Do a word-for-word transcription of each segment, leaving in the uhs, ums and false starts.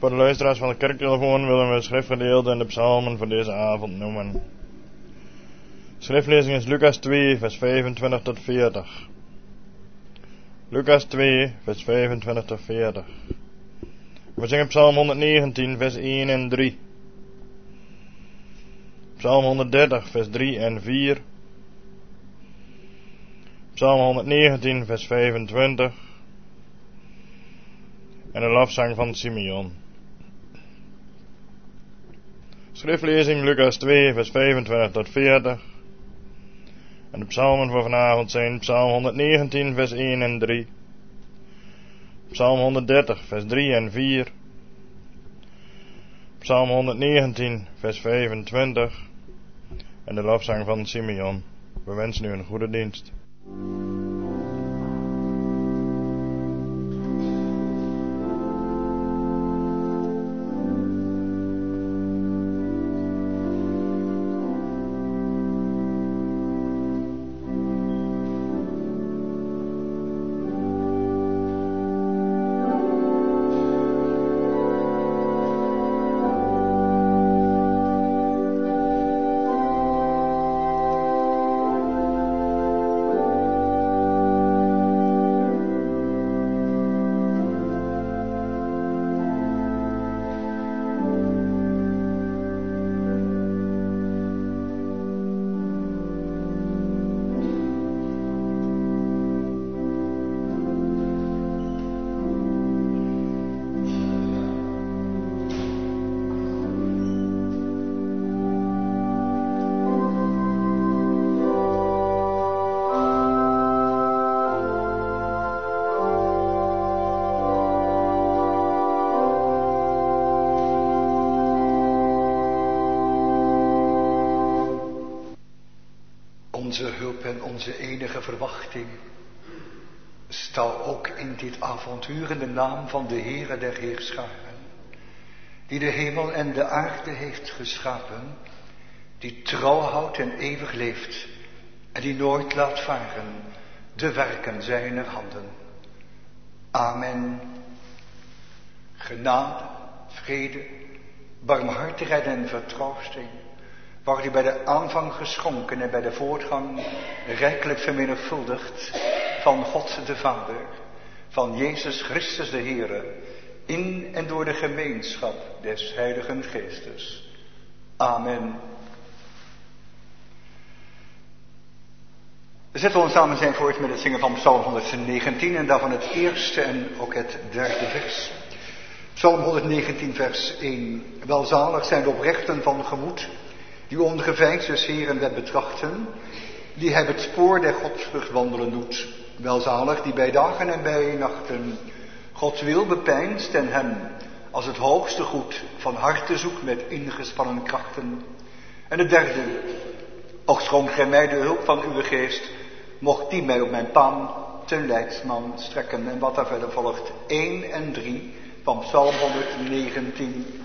Voor de luisteraars van de kerktelefoon willen we het schriftgedeelte en de psalmen voor deze avond noemen. Schriftlezing is Lucas twee, vers vijfentwintig tot veertig. Lucas twee, vers vijfentwintig tot veertig. We zingen psalm honderdnegentien, vers één en drie. Psalm honderddertig, vers drie en vier. Psalm honderdnegentien, vers vijfentwintig. En de lofzang van Simeon. Schriftlezing Lucas twee, vers vijfentwintig tot veertig. En de psalmen voor vanavond zijn psalm honderdnegentien, vers één en drie. Psalm honderddertig, vers drie en vier. Psalm honderdnegentien, vers vijfentwintig. En de lofzang van Simeon. We wensen u een goede dienst. Onze hulp en onze enige verwachting, sta ook in dit avontuur in de naam van de Heere der Heerscharen, die de hemel en de aarde heeft geschapen, die trouw houdt en eeuwig leeft en die nooit laat varen de werken zijner handen. Amen. Genade, vrede, barmhartigheid en vertroosting wordt u bij de aanvang geschonken en bij de voortgang rijkelijk vermenigvuldigd van God de Vader, van Jezus Christus de Heere, in en door de gemeenschap des Heiligen Geestes. Amen. We zetten ons samen zijn voort met het zingen van Psalm honderdnegentien en daarvan het eerste en ook het derde vers. Psalm honderdnegentien vers één. Welzalig zijn de oprechten van gemoed, die ongeveinsd des Heeren wet betrachten, die hij het spoor der godsvrucht wandelen doet. Welzalig die bij dagen en bij nachten Gods wil bepeinst en hem als het hoogste goed van harte zoekt met ingespannen krachten. En het derde, och schonk gij mij de hulp van uw geest, mocht die mij op mijn paan ten leidsman strekken. En wat daar verder volgt, één en drie van Psalm honderdnegentien.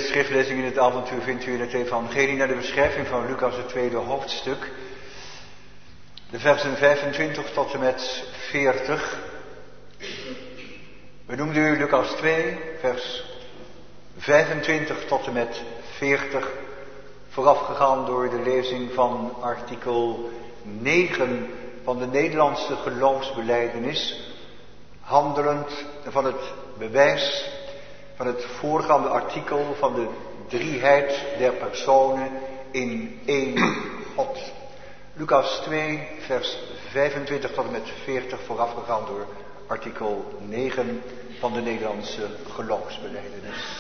schriftlezing in het avontuur vindt u in het evangelie naar de beschrijving van Lucas, het tweede hoofdstuk. De versen vijfentwintig tot en met veertig. We noemden u Lucas twee, vers vijfentwintig tot en met veertig. Voorafgegaan door de lezing van artikel negen van de Nederlandse geloofsbelijdenis. Handelend van het bewijs van het voorgaande artikel van de drieheid der personen in één God. Lucas twee, vers vijfentwintig tot en met veertig, voorafgegaan door artikel negen van de Nederlandse geloofsbelijdenis.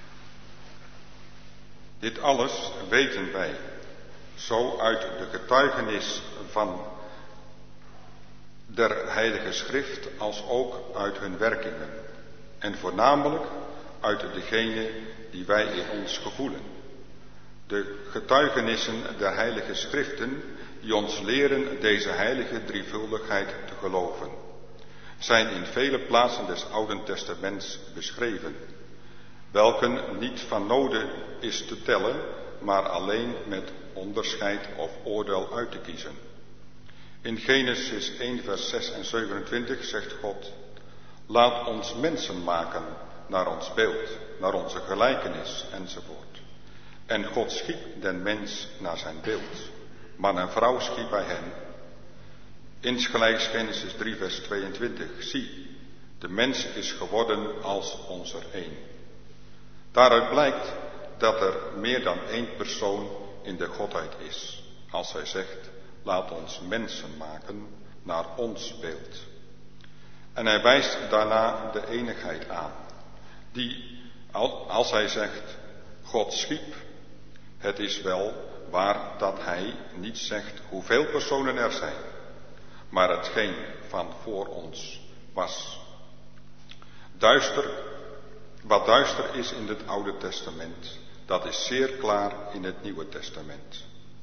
Dit alles weten wij, zo uit de getuigenis van der Heilige Schrift als ook uit hun werkingen. En voornamelijk uit degene die wij in ons gevoelen. De getuigenissen der Heilige Schriften die ons leren deze heilige drievuldigheid te geloven, zijn in vele plaatsen des Oude Testaments beschreven, welken niet van noden is te tellen, maar alleen met onderscheid of oordeel uit te kiezen. In Genesis één vers zes en zevenentwintig zegt God: laat ons mensen maken naar ons beeld, naar onze gelijkenis enzovoort. En God schiep den mens naar zijn beeld. Man en vrouw schiep hij hen. Insgelijks Genesis drie vers tweeëntwintig. Zie, de mens is geworden als ons er één. Daaruit blijkt dat er meer dan één persoon in de Godheid is, als hij zegt: laat ons mensen maken naar ons beeld. En hij wijst daarna de eenigheid aan, die, als hij zegt, God schiep, het is wel waar dat hij niet zegt hoeveel personen er zijn, maar hetgeen van voor ons was. Duister, wat duister is in het Oude Testament, dat is zeer klaar in het Nieuwe Testament.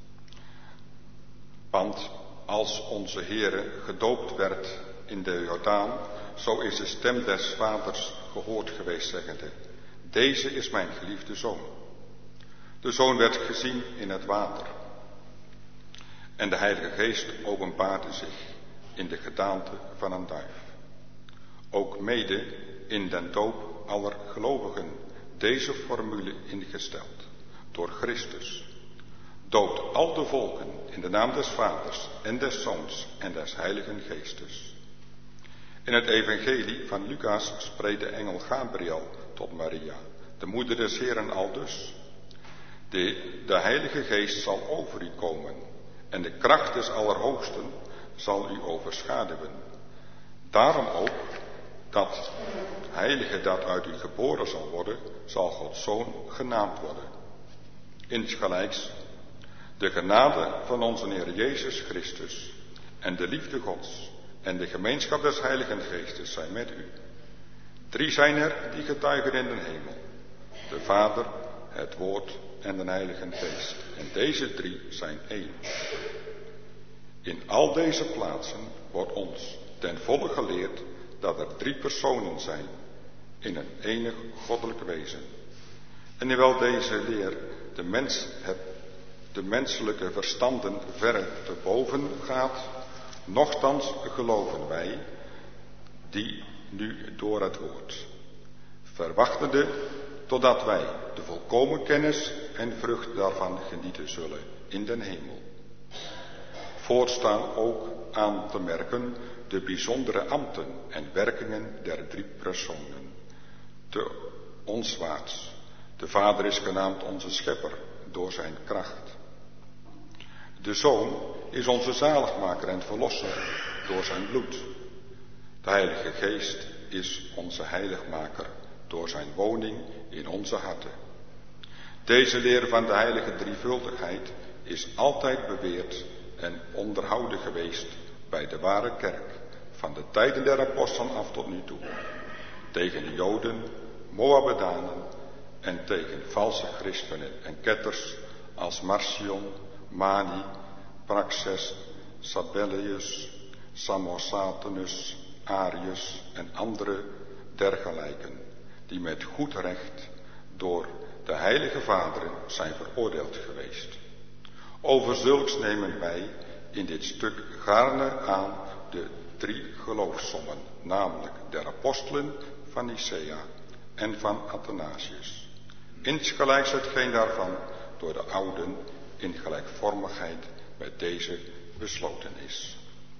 Want als onze Heere gedoopt werd in de Jordaan, zo is de stem des Vaders gehoord geweest, zeggende: deze is mijn geliefde Zoon. De Zoon werd gezien in het water. En de Heilige Geest openbaarde zich in de gedaante van een duif. Ook mede in den doop aller gelovigen deze formule ingesteld, door Christus. Doopt al de volken in de naam des Vaders en des Zoons en des Heiligen Geestes. In het evangelie van Lucas spreekt de engel Gabriel tot Maria, de moeder des Heeren, aldus: de, de Heilige Geest zal over u komen en de kracht des Allerhoogsten zal u overschaduwen. Daarom ook dat Heilige dat uit u geboren zal worden, zal Gods Zoon genaamd worden. Insgelijks de genade van onze Heer Jezus Christus en de liefde Gods en de gemeenschap des Heiligen Geestes zijn met u. Drie zijn er die getuigen in de hemel: de Vader, het Woord en de Heilige Geest. En deze drie zijn één. In al deze plaatsen wordt ons ten volle geleerd dat er drie personen zijn in een enig goddelijk wezen. En hoewel deze leer de, mens, het, de menselijke verstanden verre te boven gaat, nochtans geloven wij die nu door het woord, verwachtende totdat wij de volkomen kennis en vrucht daarvan genieten zullen in den hemel. Voortstaan ook aan te merken de bijzondere ambten en werkingen der drie personen. Te onswaarts. De Vader is genaamd onze Schepper door zijn kracht. De Zoon is onze zaligmaker en verlosser door zijn bloed. De Heilige Geest is onze heiligmaker door zijn woning in onze harten. Deze leer van de heilige drievuldigheid is altijd beweerd en onderhouden geweest bij de ware kerk, van de tijden der apostelen af tot nu toe, tegen de Joden, Moabbedanen en tegen valse christenen en ketters als Marcion, Mani, Praxes, Sabellius, Samosatenus, Arius en andere dergelijken, die met goed recht door de heilige vaderen zijn veroordeeld geweest. Over zulks nemen wij in dit stuk gaarne aan de drie geloofssommen, namelijk der apostelen van Nicea en van Athanasius. Insgelijks hetgeen daarvan door de ouden in gelijkvormigheid met deze besloten is.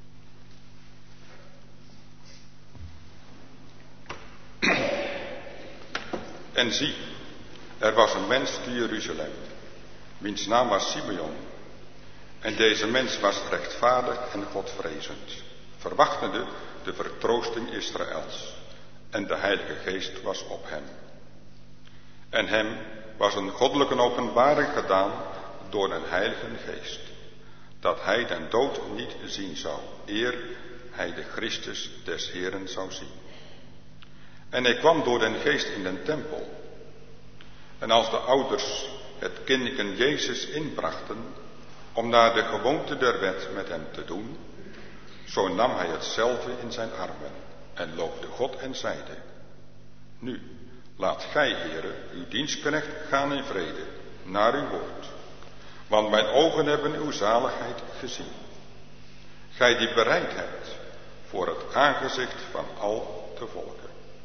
En zie, er was een mens te Jeruzalem, wiens naam was Simeon. En deze mens was rechtvaardig en godvrezend, verwachtende de vertroosting Israëls. En de Heilige Geest was op hem. En hem was een goddelijke openbaring gedaan door een Heilige Geest, dat hij den dood niet zien zou, eer hij de Christus des Heeren zou zien. En hij kwam door den Geest in den tempel. En als de ouders het kindeken Jezus inbrachten, om naar de gewoonte der wet met hem te doen, zo nam hij hetzelfde in zijn armen en loofde God en zeide: Nu, laat gij, Heere, uw dienstknecht gaan in vrede, naar uw woord. Want mijn ogen hebben uw zaligheid gezien. Gij die bereid hebt voor het aangezicht van al de volken.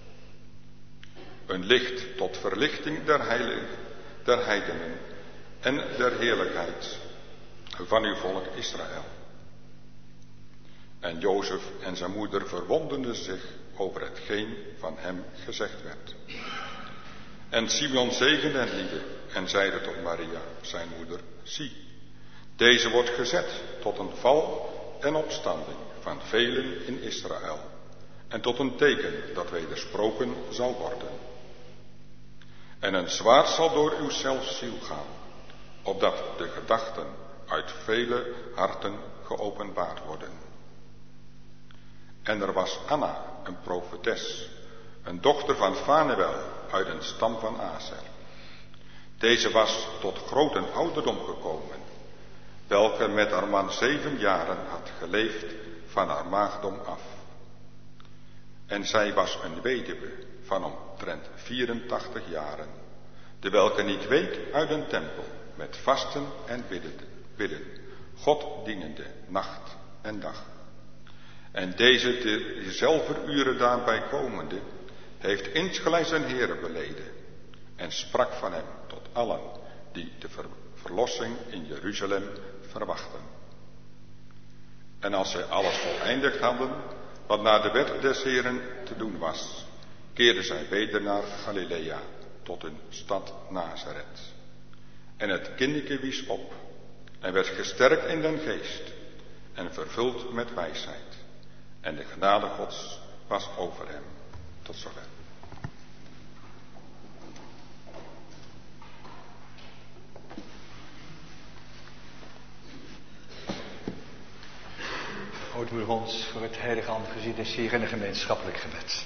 Een licht tot verlichting der heiligen, der heidenen en der heerlijkheid van uw volk Israël. En Jozef en zijn moeder verwonderden zich over hetgeen van hem gezegd werd. En Simeon zegende en liefde en zeide tot Maria, zijn moeder: Zie, deze wordt gezet tot een val en opstanding van velen in Israël, en tot een teken dat wedersproken zal worden. En een zwaard zal door uw ziel gaan, opdat de gedachten uit vele harten geopenbaard worden. En er was Anna, een profetes, een dochter van Fanuel uit een stam van Aser. Deze was tot grote ouderdom gekomen, welke met haar man zeven jaren had geleefd van haar maagdom af. En zij was een weduwe van omtrent vierentachtig jaren, de welke niet week uit een tempel, met vasten en bidden, bidden God dienende, nacht en dag. En deze dezelfde uren daarbij komende, heeft insgelijks zijn Heere beleden, en sprak van hem tot allen die de ver- verlossing in Jeruzalem verwachten. En als zij alles voleindigd hadden, wat naar de wet des Heeren te doen was, keerden zij weder naar Galilea, tot hun stad Nazareth. En het kindeke wies op, en werd gesterkt in den geest, en vervuld met wijsheid. En de genade Gods was over hem. Tot zover. Hoort u ons voor het heilige aangezicht des Heeren en een gemeenschappelijk gebed.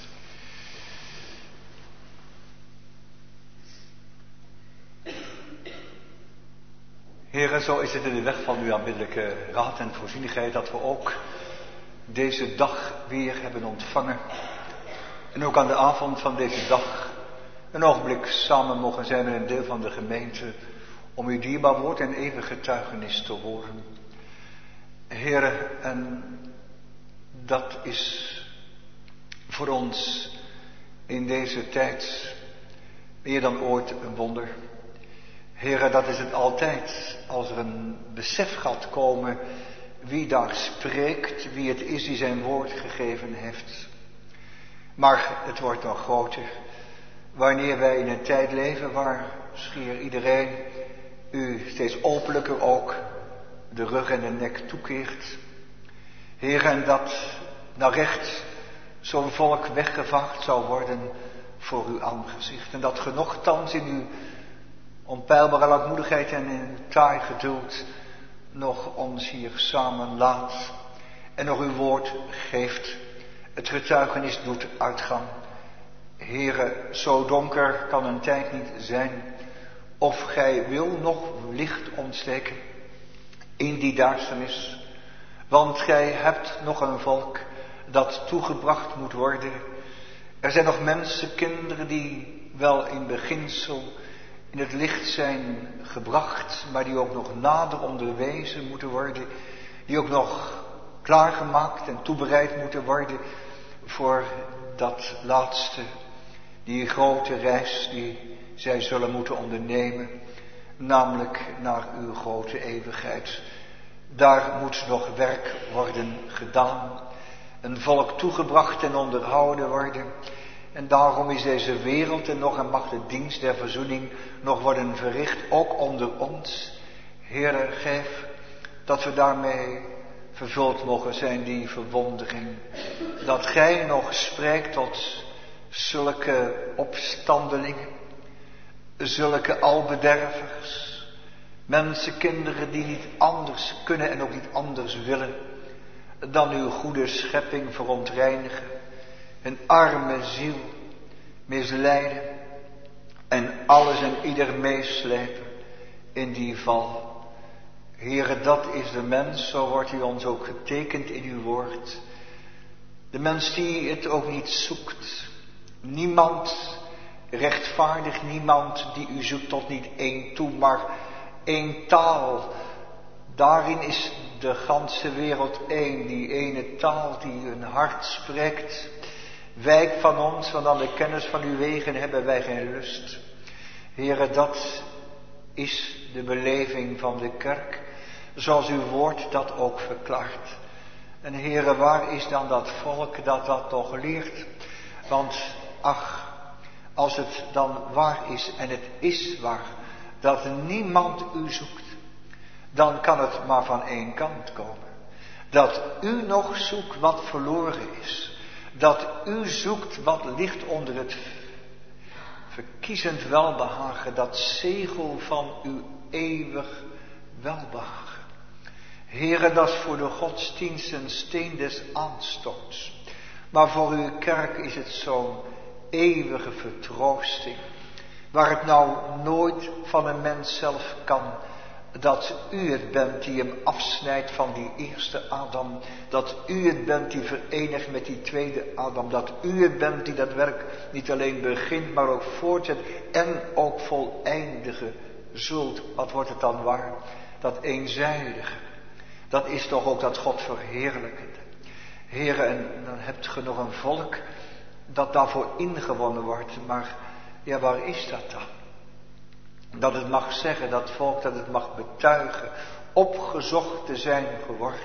Heere, zo is het in de weg van uw aanbiddelijke raad en voorzienigheid dat we ook deze dag weer hebben ontvangen. En ook aan de avond van deze dag een ogenblik samen mogen zijn met een deel van de gemeente om uw dierbaar woord en eeuwig getuigenis te horen. Heere, en dat is voor ons in deze tijd meer dan ooit een wonder. Heere, dat is het altijd als er een besef gaat komen wie daar spreekt, wie het is die zijn woord gegeven heeft. Maar het wordt nog groter wanneer wij in een tijd leven waar schier iedereen u steeds openlijker ook de rug en de nek toekeert. Heer, en dat naar recht zo'n volk weggevaagd zou worden voor uw aangezicht. En dat ge nochtans in uw onpeilbare lankmoedigheid en in uw taai geduld nog ons hier samen laat en nog uw woord geeft, het getuigenis doet uitgaan. Heere, zo donker kan een tijd niet zijn, of gij wil nog licht ontsteken in die duisternis, want gij hebt nog een volk dat toegebracht moet worden. Er zijn nog mensen, kinderen die wel in beginsel in het licht zijn gebracht, maar die ook nog nader onderwezen moeten worden, die ook nog klaargemaakt en toebereid moeten worden voor dat laatste, die grote reis die zij zullen moeten ondernemen, namelijk naar uw grote eeuwigheid. Daar moet nog werk worden gedaan, een volk toegebracht en onderhouden worden. En daarom is deze wereld en nog en mag de dienst der verzoening nog worden verricht, ook onder ons. Heere, geef dat we daarmee vervuld mogen zijn, die verwondering. Dat gij nog spreekt tot zulke opstandelingen, zulke albedervers, mensenkinderen die niet anders kunnen en ook niet anders willen dan uw goede schepping verontreinigen, een arme ziel misleiden en alles en ieder meeslepen in die val. Heere, dat is de mens, zo wordt u ons ook getekend in uw woord. De mens die het ook niet zoekt. Niemand rechtvaardig, niemand die u zoekt tot niet één toe, maar één taal. Daarin is de ganse wereld één, die ene taal die een hart spreekt. Wijk van ons, want aan de kennis van uw wegen hebben wij geen lust. Heere, dat is de beleving van de kerk, zoals uw woord dat ook verklaart. En Heere, waar is dan dat volk dat dat toch leert? Want ach, als het dan waar is, en het is waar, dat niemand u zoekt, dan kan het maar van één kant komen. Dat u nog zoekt wat verloren is. Dat u zoekt wat ligt onder het verkiezend welbehagen, dat zegel van uw eeuwig welbehagen. Heere, dat is voor de godsdienst een steen des aanstoots. Maar voor uw kerk is het zo'n eeuwige vertroosting, waar het nou nooit van een mens zelf kan, dat u het bent die hem afsnijdt van die eerste Adam, dat u het bent die verenigt met die tweede Adam, dat u het bent die dat werk niet alleen begint, maar ook voortzet en ook voleindigen zult. Wat wordt het dan waar? Dat eenzijdige, dat is toch ook dat God verheerlijkende. Heere, en dan hebt ge nog een volk dat daarvoor ingewonnen wordt, maar ja, waar is dat dan? Dat het mag zeggen, dat volk dat het mag betuigen, opgezocht te zijn geworden.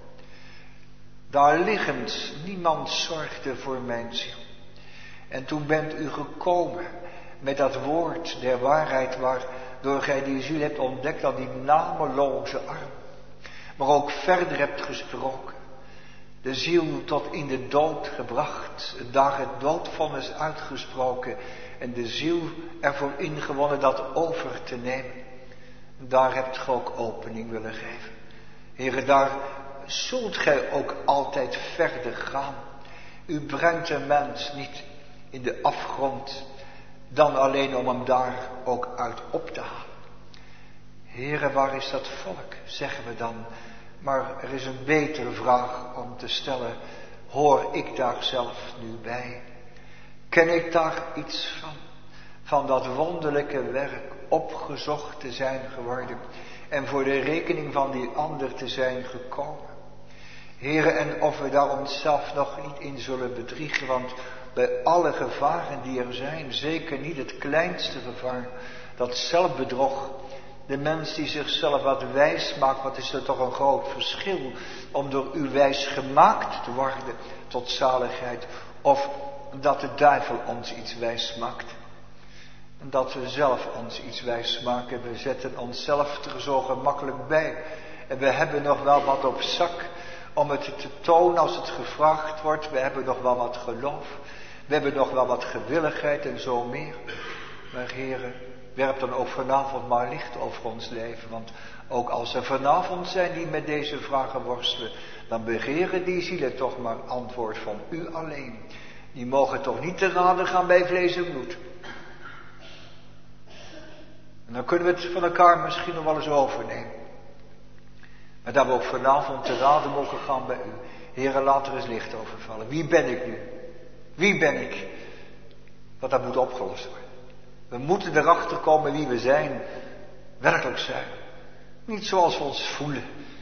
Daar liggend, niemand zorgde voor mijn ziel. En toen bent u gekomen met dat woord der waarheid, waardoor gij die ziel hebt ontdekt aan die nameloze arm. Maar ook verder hebt gesproken. De ziel tot in de dood gebracht, daar het doodvonnis uitgesproken en de ziel ervoor ingewonnen dat over te nemen. Daar hebt gij ook opening willen geven. Heere, daar zult gij ook altijd verder gaan. U brengt een mens niet in de afgrond, dan alleen om hem daar ook uit op te halen. Heere, waar is dat volk, zeggen we dan. Maar er is een betere vraag om te stellen. Hoor ik daar zelf nu bij? Ken ik daar iets van? Van dat wonderlijke werk opgezocht te zijn geworden en voor de rekening van die ander te zijn gekomen. Heere, en of we daar onszelf nog niet in zullen bedriegen, want bij alle gevaren die er zijn, zeker niet het kleinste gevaar, dat zelfbedrog, de mens die zichzelf wat wijs maakt, wat is er toch een groot verschil om door u wijs gemaakt te worden tot zaligheid, of dat de duivel ons iets wijs maakt. En dat we zelf ons iets wijs maken. We zetten onszelf er zo gemakkelijk bij. En we hebben nog wel wat op zak om het te tonen als het gevraagd wordt. We hebben nog wel wat geloof. We hebben nog wel wat gewilligheid en zo meer. Maar Heere, werp dan ook vanavond maar licht over ons leven. Want ook als er vanavond zijn die met deze vragen worstelen, dan begeren die zielen toch maar antwoord van u alleen. Die mogen toch niet te raden gaan bij vlees en bloed. En dan kunnen we het van elkaar misschien nog wel eens overnemen. Maar dat we ook vanavond te raden mogen gaan bij u. Heere, laat er eens licht over vallen. Wie ben ik nu? Wie ben ik? Dat dat moet opgelost worden. We moeten erachter komen wie we zijn, werkelijk zijn. Niet zoals we ons voelen,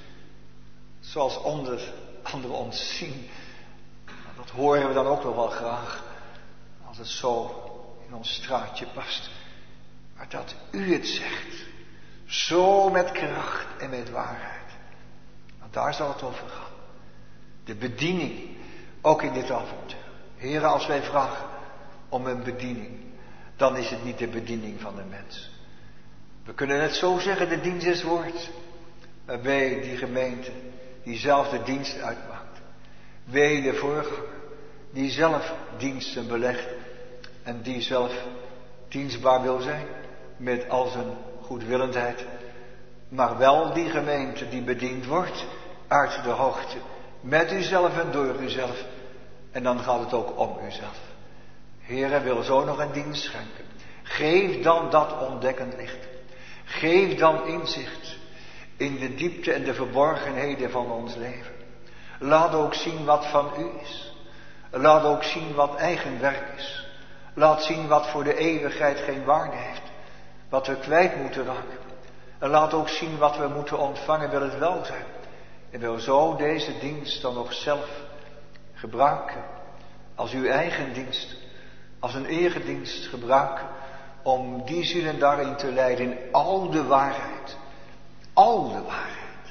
zoals anderen ons zien. Dat horen we dan ook nog wel graag, als het zo in ons straatje past. Maar dat u het zegt, zo met kracht en met waarheid. Want daar zal het over gaan. De bediening, ook in dit avontuur. Heren, als wij vragen om een bediening, dan is het niet de bediening van de mens. We kunnen het zo zeggen, de dienst is woord. Maar wee die gemeente die zelf de dienst uitmaakt. Wee de voorganger die zelf diensten belegt. En die zelf dienstbaar wil zijn met al zijn goedwillendheid. Maar wel die gemeente die bediend wordt uit de hoogte. Met uzelf en door uzelf. En dan gaat het ook om uzelf. Heere, wil zo nog een dienst schenken. Geef dan dat ontdekkend licht. Geef dan inzicht in de diepte en de verborgenheden van ons leven. Laat ook zien wat van u is. Laat ook zien wat eigen werk is. Laat zien wat voor de eeuwigheid geen waarde heeft. Wat we kwijt moeten raken. En laat ook zien wat we moeten ontvangen, wil het wel zijn. En wil zo deze dienst dan nog zelf gebruiken. Als uw eigen dienst. Als een eredienst gebruiken. Om die zielen daarin te leiden in al de waarheid. Al de waarheid.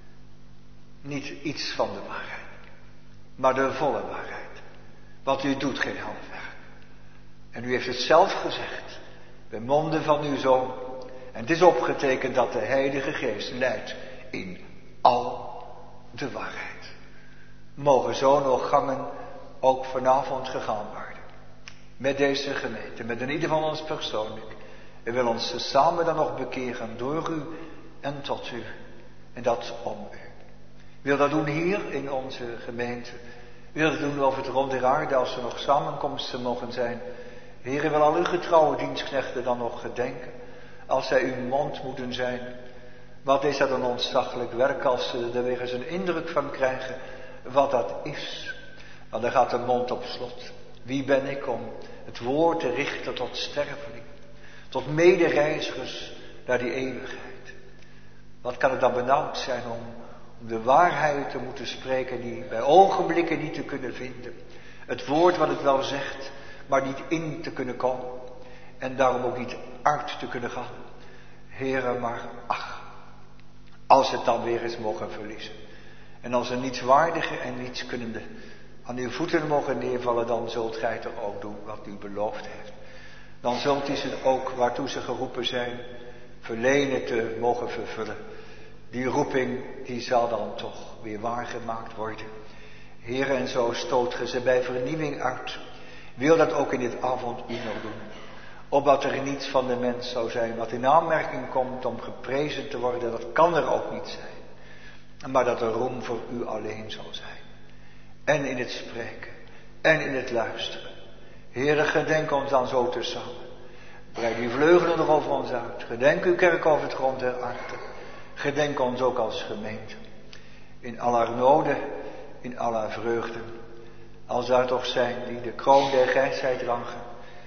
Niet iets van de waarheid. Maar de volle waarheid. Want u doet geen half werk. En u heeft het zelf gezegd. Bij monden van uw Zoon. En het is opgetekend dat de Heilige Geest leidt in al de waarheid. Mogen zo nog gangen ook vanavond gegaan worden. Met deze gemeente, met in ieder van ons persoonlijk. We willen ons samen dan nog bekeren door u en tot u. En dat om u. Wil dat doen hier in onze gemeente. Wil dat doen over het rond der aarde als er nog samenkomsten mogen zijn. Heere, wil al uw getrouwe dienstknechten dan nog gedenken. Als zij uw mond moeten zijn. Wat is dat een ontzaglijk werk als ze er weer eens een indruk van krijgen. Wat dat is. Want dan gaat de mond op slot. Wie ben ik om het woord te richten tot stervelingen. Tot medereizigers naar die eeuwigheid. Wat kan het dan benauwd zijn om, om de waarheid te moeten spreken die bij ogenblikken niet te kunnen vinden. Het woord wat het wel zegt, maar niet in te kunnen komen. En daarom ook niet uit te kunnen gaan. Heere, maar ach, als het dan weer eens mogen verliezen. En als een nietswaardige en nietskunnende aan uw voeten mogen neervallen, dan zult gij toch ook doen wat u beloofd heeft. Dan zult u ze ook, waartoe ze geroepen zijn, verlenen te mogen vervullen. Die roeping, die zal dan toch weer waargemaakt worden. Heer, en zo stoot ge ze bij vernieuwing uit. Wil dat ook in dit avonduur nog doen. Opdat er niets van de mens zou zijn wat in aanmerking komt om geprezen te worden. Dat kan er ook niet zijn. Maar dat er roem voor u alleen zal zijn. En in het spreken. En in het luisteren. Heere, gedenk ons dan zo te samen. Breid uw vleugelen nog over ons uit. Gedenk uw kerk over het grond der aarde. Gedenk ons ook als gemeente. In al haar noden, in al haar vreugden. Als daar toch zijn die de kroon der grijsheid rangen.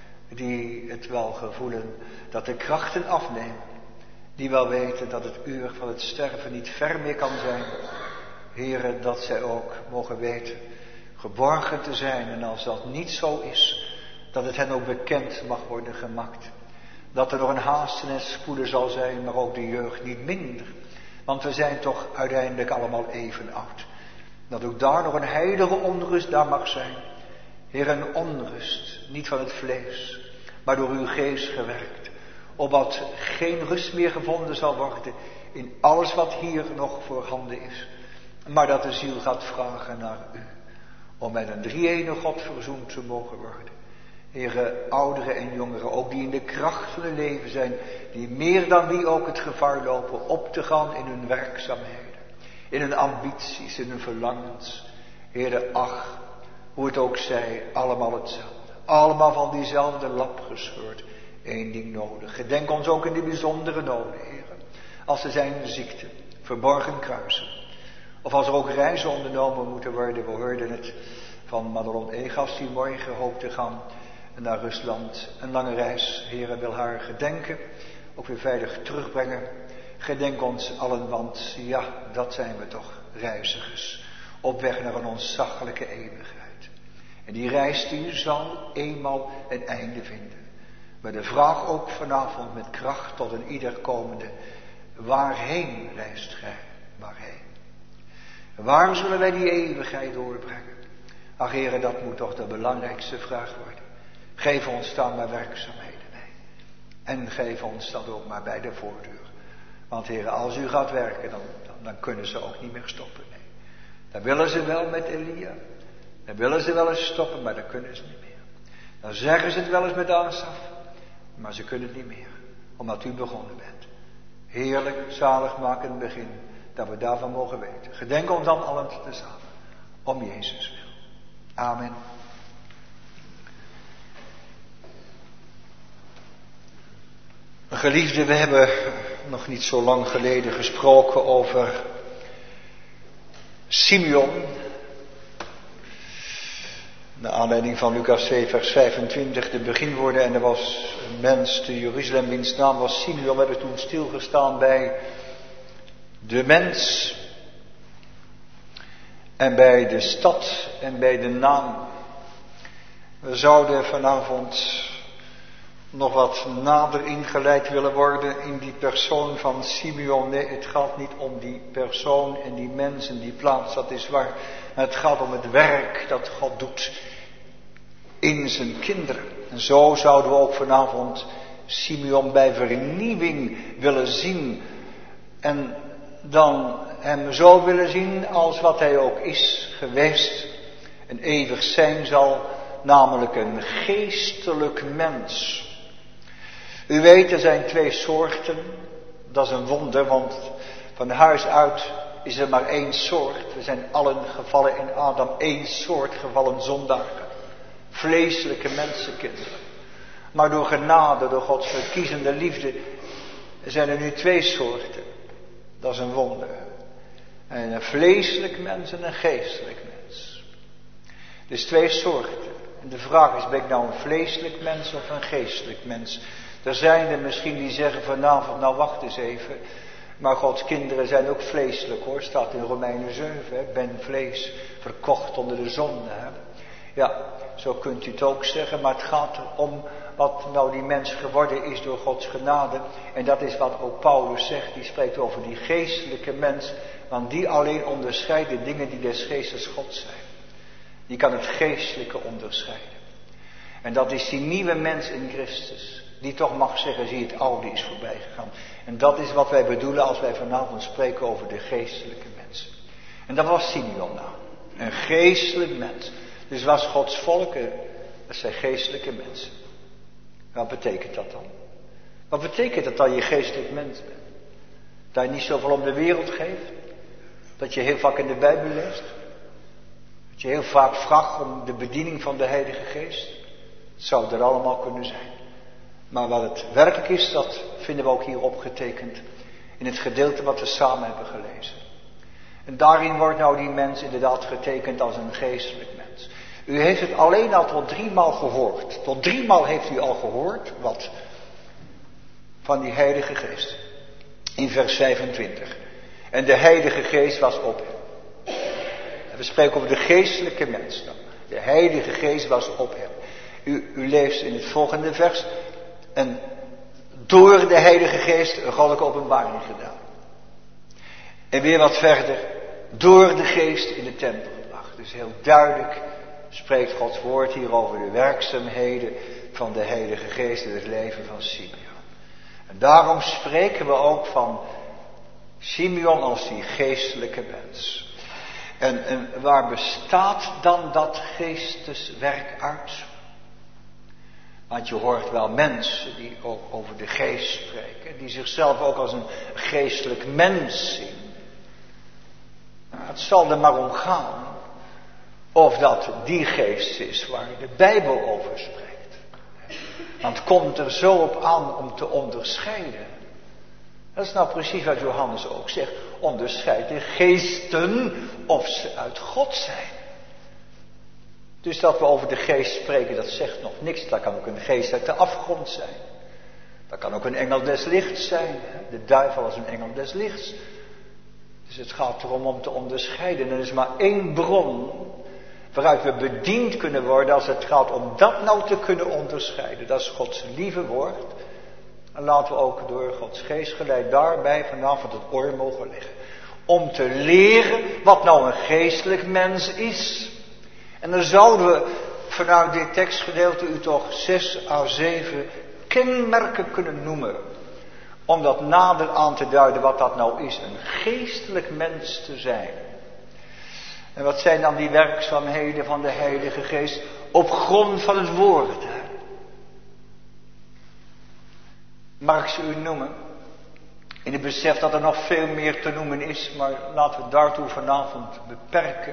Die het wel gevoelen dat de krachten afnemen. Die wel weten dat het uur van het sterven niet ver meer kan zijn. Heren, dat zij ook mogen weten geborgen te zijn. En als dat niet zo is, dat het hen ook bekend mag worden gemaakt. Dat er nog een haasten en spoeden zal zijn, maar ook de jeugd niet minder. Want we zijn toch uiteindelijk allemaal even oud. Dat ook daar nog een heilige onrust daar mag zijn. Heer, een onrust, niet van het vlees, maar door uw geest gewerkt. Opdat geen rust meer gevonden zal worden in alles wat hier nog voorhanden is. Maar dat de ziel gaat vragen naar u. Om met een drie-enige God verzoend te mogen worden. Heere, ouderen en jongeren, ook die in de kracht van het leven zijn. Die meer dan wie ook het gevaar lopen op te gaan in hun werkzaamheden. In hun ambities, in hun verlangens. Heere, ach, hoe het ook zij, allemaal hetzelfde. Allemaal van diezelfde lap gescheurd. Eén ding nodig. Gedenk ons ook in die bijzondere noden, Heere. Als er zijn ziekten, verborgen kruisen. Of als er ook reizen ondernomen moeten worden. We hoorden het van Madelon Egas die morgen hoopt te gaan naar Rusland. Een lange reis, Heere, wil haar gedenken, ook weer veilig terugbrengen. Gedenk ons allen, want ja, dat zijn we toch, reizigers, op weg naar een ontzaglijke eeuwigheid. En die reis die zal eenmaal een einde vinden. Maar de vraag ook vanavond met kracht tot een ieder komende, waarheen reist gij, waarheen? Waar zullen wij die eeuwigheid doorbrengen? Ach Heere, dat moet toch de belangrijkste vraag worden. Geef ons dan maar werkzaamheden mee. En geef ons dat ook maar bij de voordeur. Want Heere, als u gaat werken, dan, dan, dan kunnen ze ook niet meer stoppen. Nee. Dan willen ze wel met Elia. Dan willen ze wel eens stoppen, maar dan kunnen ze niet meer. Dan zeggen ze het wel eens met Asaf. Maar ze kunnen het niet meer. Omdat u begonnen bent. Heerlijk, zaligmakend begin. Dat we daarvan mogen weten. Gedenk ons dan allen tezamen. Om Jezus wil. Amen. Geliefden, we hebben nog niet zo lang geleden gesproken over Simeon. Naar aanleiding van Lucas twee vers vijfentwintig, de beginwoorden. En er was een mens te Jeruzalem, wiens naam was Simeon. We hebben toen stilgestaan bij de mens. En bij de stad en bij de naam. We zouden vanavond nog wat nader ingeleid willen worden in die persoon van Simeon. Nee, het gaat niet om die persoon en die mens en die plaats, dat is waar. Maar het gaat om het werk dat God doet in zijn kinderen. En zo zouden we ook vanavond Simeon bij vernieuwing willen zien. En dan hem zo willen zien als wat hij ook is geweest. En eeuwig zijn zal, namelijk een geestelijk mens. U weet, er zijn twee soorten. Dat is een wonder, want van huis uit is er maar één soort. We zijn allen gevallen in Adam, één soort gevallen zondagen. Vleeselijke mensenkinderen. Maar door genade, door Gods verkiezende liefde, zijn er nu twee soorten. Dat is een wonder. En een vleeselijk mens en een geestelijk mens. Dus twee soorten. En de vraag is, ben ik nou een vleeselijk mens of een geestelijk mens? Er zijn er misschien die zeggen vanavond, nou wacht eens even. Maar Gods kinderen zijn ook vleeselijk hoor. Staat in Romeinen zeven. Hè? Ben vlees verkocht onder de zonde. Hè? Ja, zo kunt u het ook zeggen. Maar het gaat erom wat nou die mens geworden is door Gods genade. En dat is wat ook Paulus zegt. Die spreekt over die geestelijke mens. Want die alleen onderscheidt de dingen die des geestes Gods zijn. Die kan het geestelijke onderscheiden. En dat is die nieuwe mens in Christus. Die toch mag zeggen, zie het oude is voorbij gegaan. En dat is wat wij bedoelen als wij vanavond spreken over de geestelijke mens. En dat was Simeon nou. Een geestelijk mens. Dus was Gods volk, dat zijn geestelijke mensen. Wat betekent dat dan? Wat betekent dat dat je geestelijk mens bent? Dat je niet zoveel om de wereld geeft? Dat je heel vaak in de Bijbel leest? Dat je heel vaak vraagt om de bediening van de Heilige Geest? Het zou er allemaal kunnen zijn. Maar wat het werkelijk is, dat vinden we ook hier opgetekend in het gedeelte wat we samen hebben gelezen. En daarin wordt nou die mens inderdaad getekend als een geestelijk mens. U heeft het alleen al tot driemaal gehoord. Tot driemaal heeft u al gehoord wat? Van die Heilige Geest. In vers vijfentwintig. En de Heilige Geest was op hem. En we spreken over de geestelijke mens. De Heilige Geest was op hem. U, u leest in het volgende vers. En door de Heilige Geest een goddelijke openbaring gedaan. En weer wat verder. Door de Geest in de tempel gebracht. Dus heel duidelijk spreekt Gods woord hier over de werkzaamheden van de Heilige Geest in het leven van Simeon. En daarom spreken we ook van Simeon als die geestelijke mens. En, en waar bestaat dan dat geesteswerk uit? Want je hoort wel mensen die ook over de geest spreken. Die zichzelf ook als een geestelijk mens zien. Nou, het zal er maar om gaan. Of dat die geest is waar de Bijbel over spreekt. Want het komt er zo op aan om te onderscheiden. Dat is nou precies wat Johannes ook zegt. Onderscheid de geesten of ze uit God zijn. Dus dat we over de geest spreken, dat zegt nog niks. Dat kan ook een geest uit de afgrond zijn. Dat kan ook een engel des lichts zijn. De duivel als een engel des lichts. Dus het gaat erom om te onderscheiden. Er is maar één bron waaruit we bediend kunnen worden als het gaat om dat nou te kunnen onderscheiden. Dat is Gods lieve woord. En laten we ook door Gods geest geleid daarbij vanavond het oor mogen leggen. Om te leren wat nou een geestelijk mens is. En dan zouden we vanuit dit tekstgedeelte u toch zes à zeven kenmerken kunnen noemen. Om dat nader aan te duiden wat dat nou is. Een geestelijk mens te zijn. En wat zijn dan die werkzaamheden van de Heilige Geest op grond van het woord? Hè? Mag ik ze u noemen? In het besef dat er nog veel meer te noemen is. Maar laten we daartoe vanavond beperken.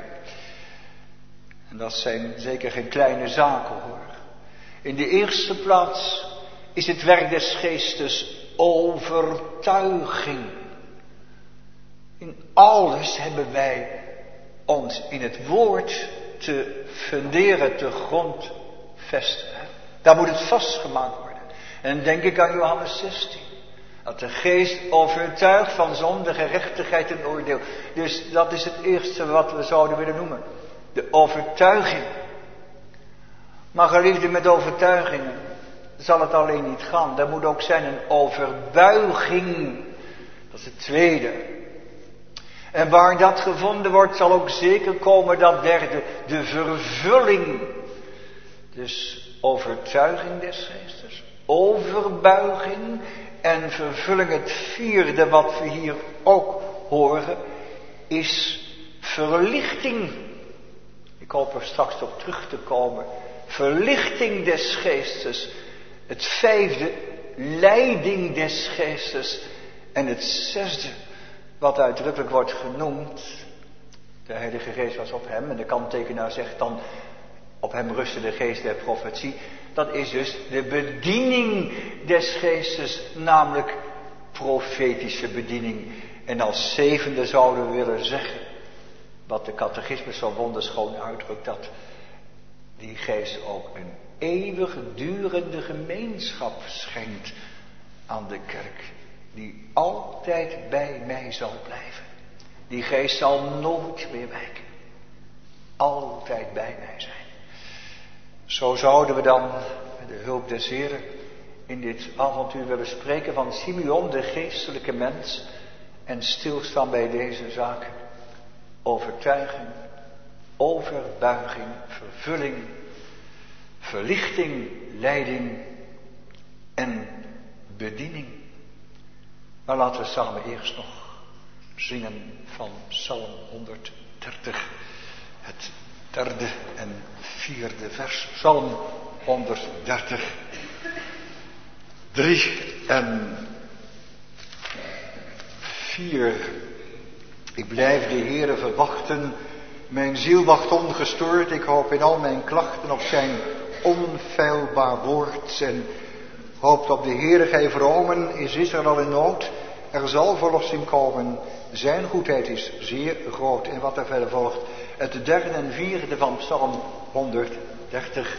En dat zijn zeker geen kleine zaken hoor. In de eerste plaats is het werk des geestes overtuiging. In alles hebben wij ons in het woord te funderen, te grondvesten. Daar moet het vastgemaakt worden. En dan denk ik aan Johannes zestien. Dat de geest overtuigt van zonde, gerechtigheid en oordeel. Dus dat is het eerste wat we zouden willen noemen. De overtuiging. Maar geliefde, met overtuigingen zal het alleen niet gaan. Er moet ook zijn een overbuiging. Dat is het tweede. En waar dat gevonden wordt, zal ook zeker komen dat derde, de vervulling. Dus overtuiging des geestes, overbuiging en vervulling. Het vierde wat we hier ook horen, is verlichting. Ik hoop er straks op terug te komen. Verlichting des geestes. Het vijfde, leiding des geestes. En het zesde, wat uitdrukkelijk wordt genoemd, de Heilige Geest was op hem, en de kanttekenaar zegt dan, op hem rustte de geest der profetie. Dat is dus de bediening des geestes, namelijk profetische bediening. En als zevende zouden we willen zeggen, wat de catechismus zo wonderschoon uitdrukt, dat die geest ook een eeuwigdurende gemeenschap schenkt aan de kerk. Die altijd bij mij zal blijven. Die geest zal nooit meer wijken. Altijd bij mij zijn. Zo zouden we dan, met de hulp des Heren, in dit avontuur willen spreken van Simeon, de geestelijke mens. En stilstaan bij deze zaken. Overtuiging, overbuiging, vervulling, verlichting, leiding en bediening. Maar laten we samen eerst nog zingen van Psalm honderddertig, het derde en vierde vers. Psalm honderddertig, drie en vier. Ik blijf de Heere verwachten, mijn ziel wacht ongestoord. Ik hoop in al mijn klachten op zijn onfeilbaar woord en hoopt op de Heere, gij vromen, is Israël in nood. Er zal verlossing komen. Zijn goedheid is zeer groot. En wat er verder volgt. Het derde en vierde van Psalm honderddertig.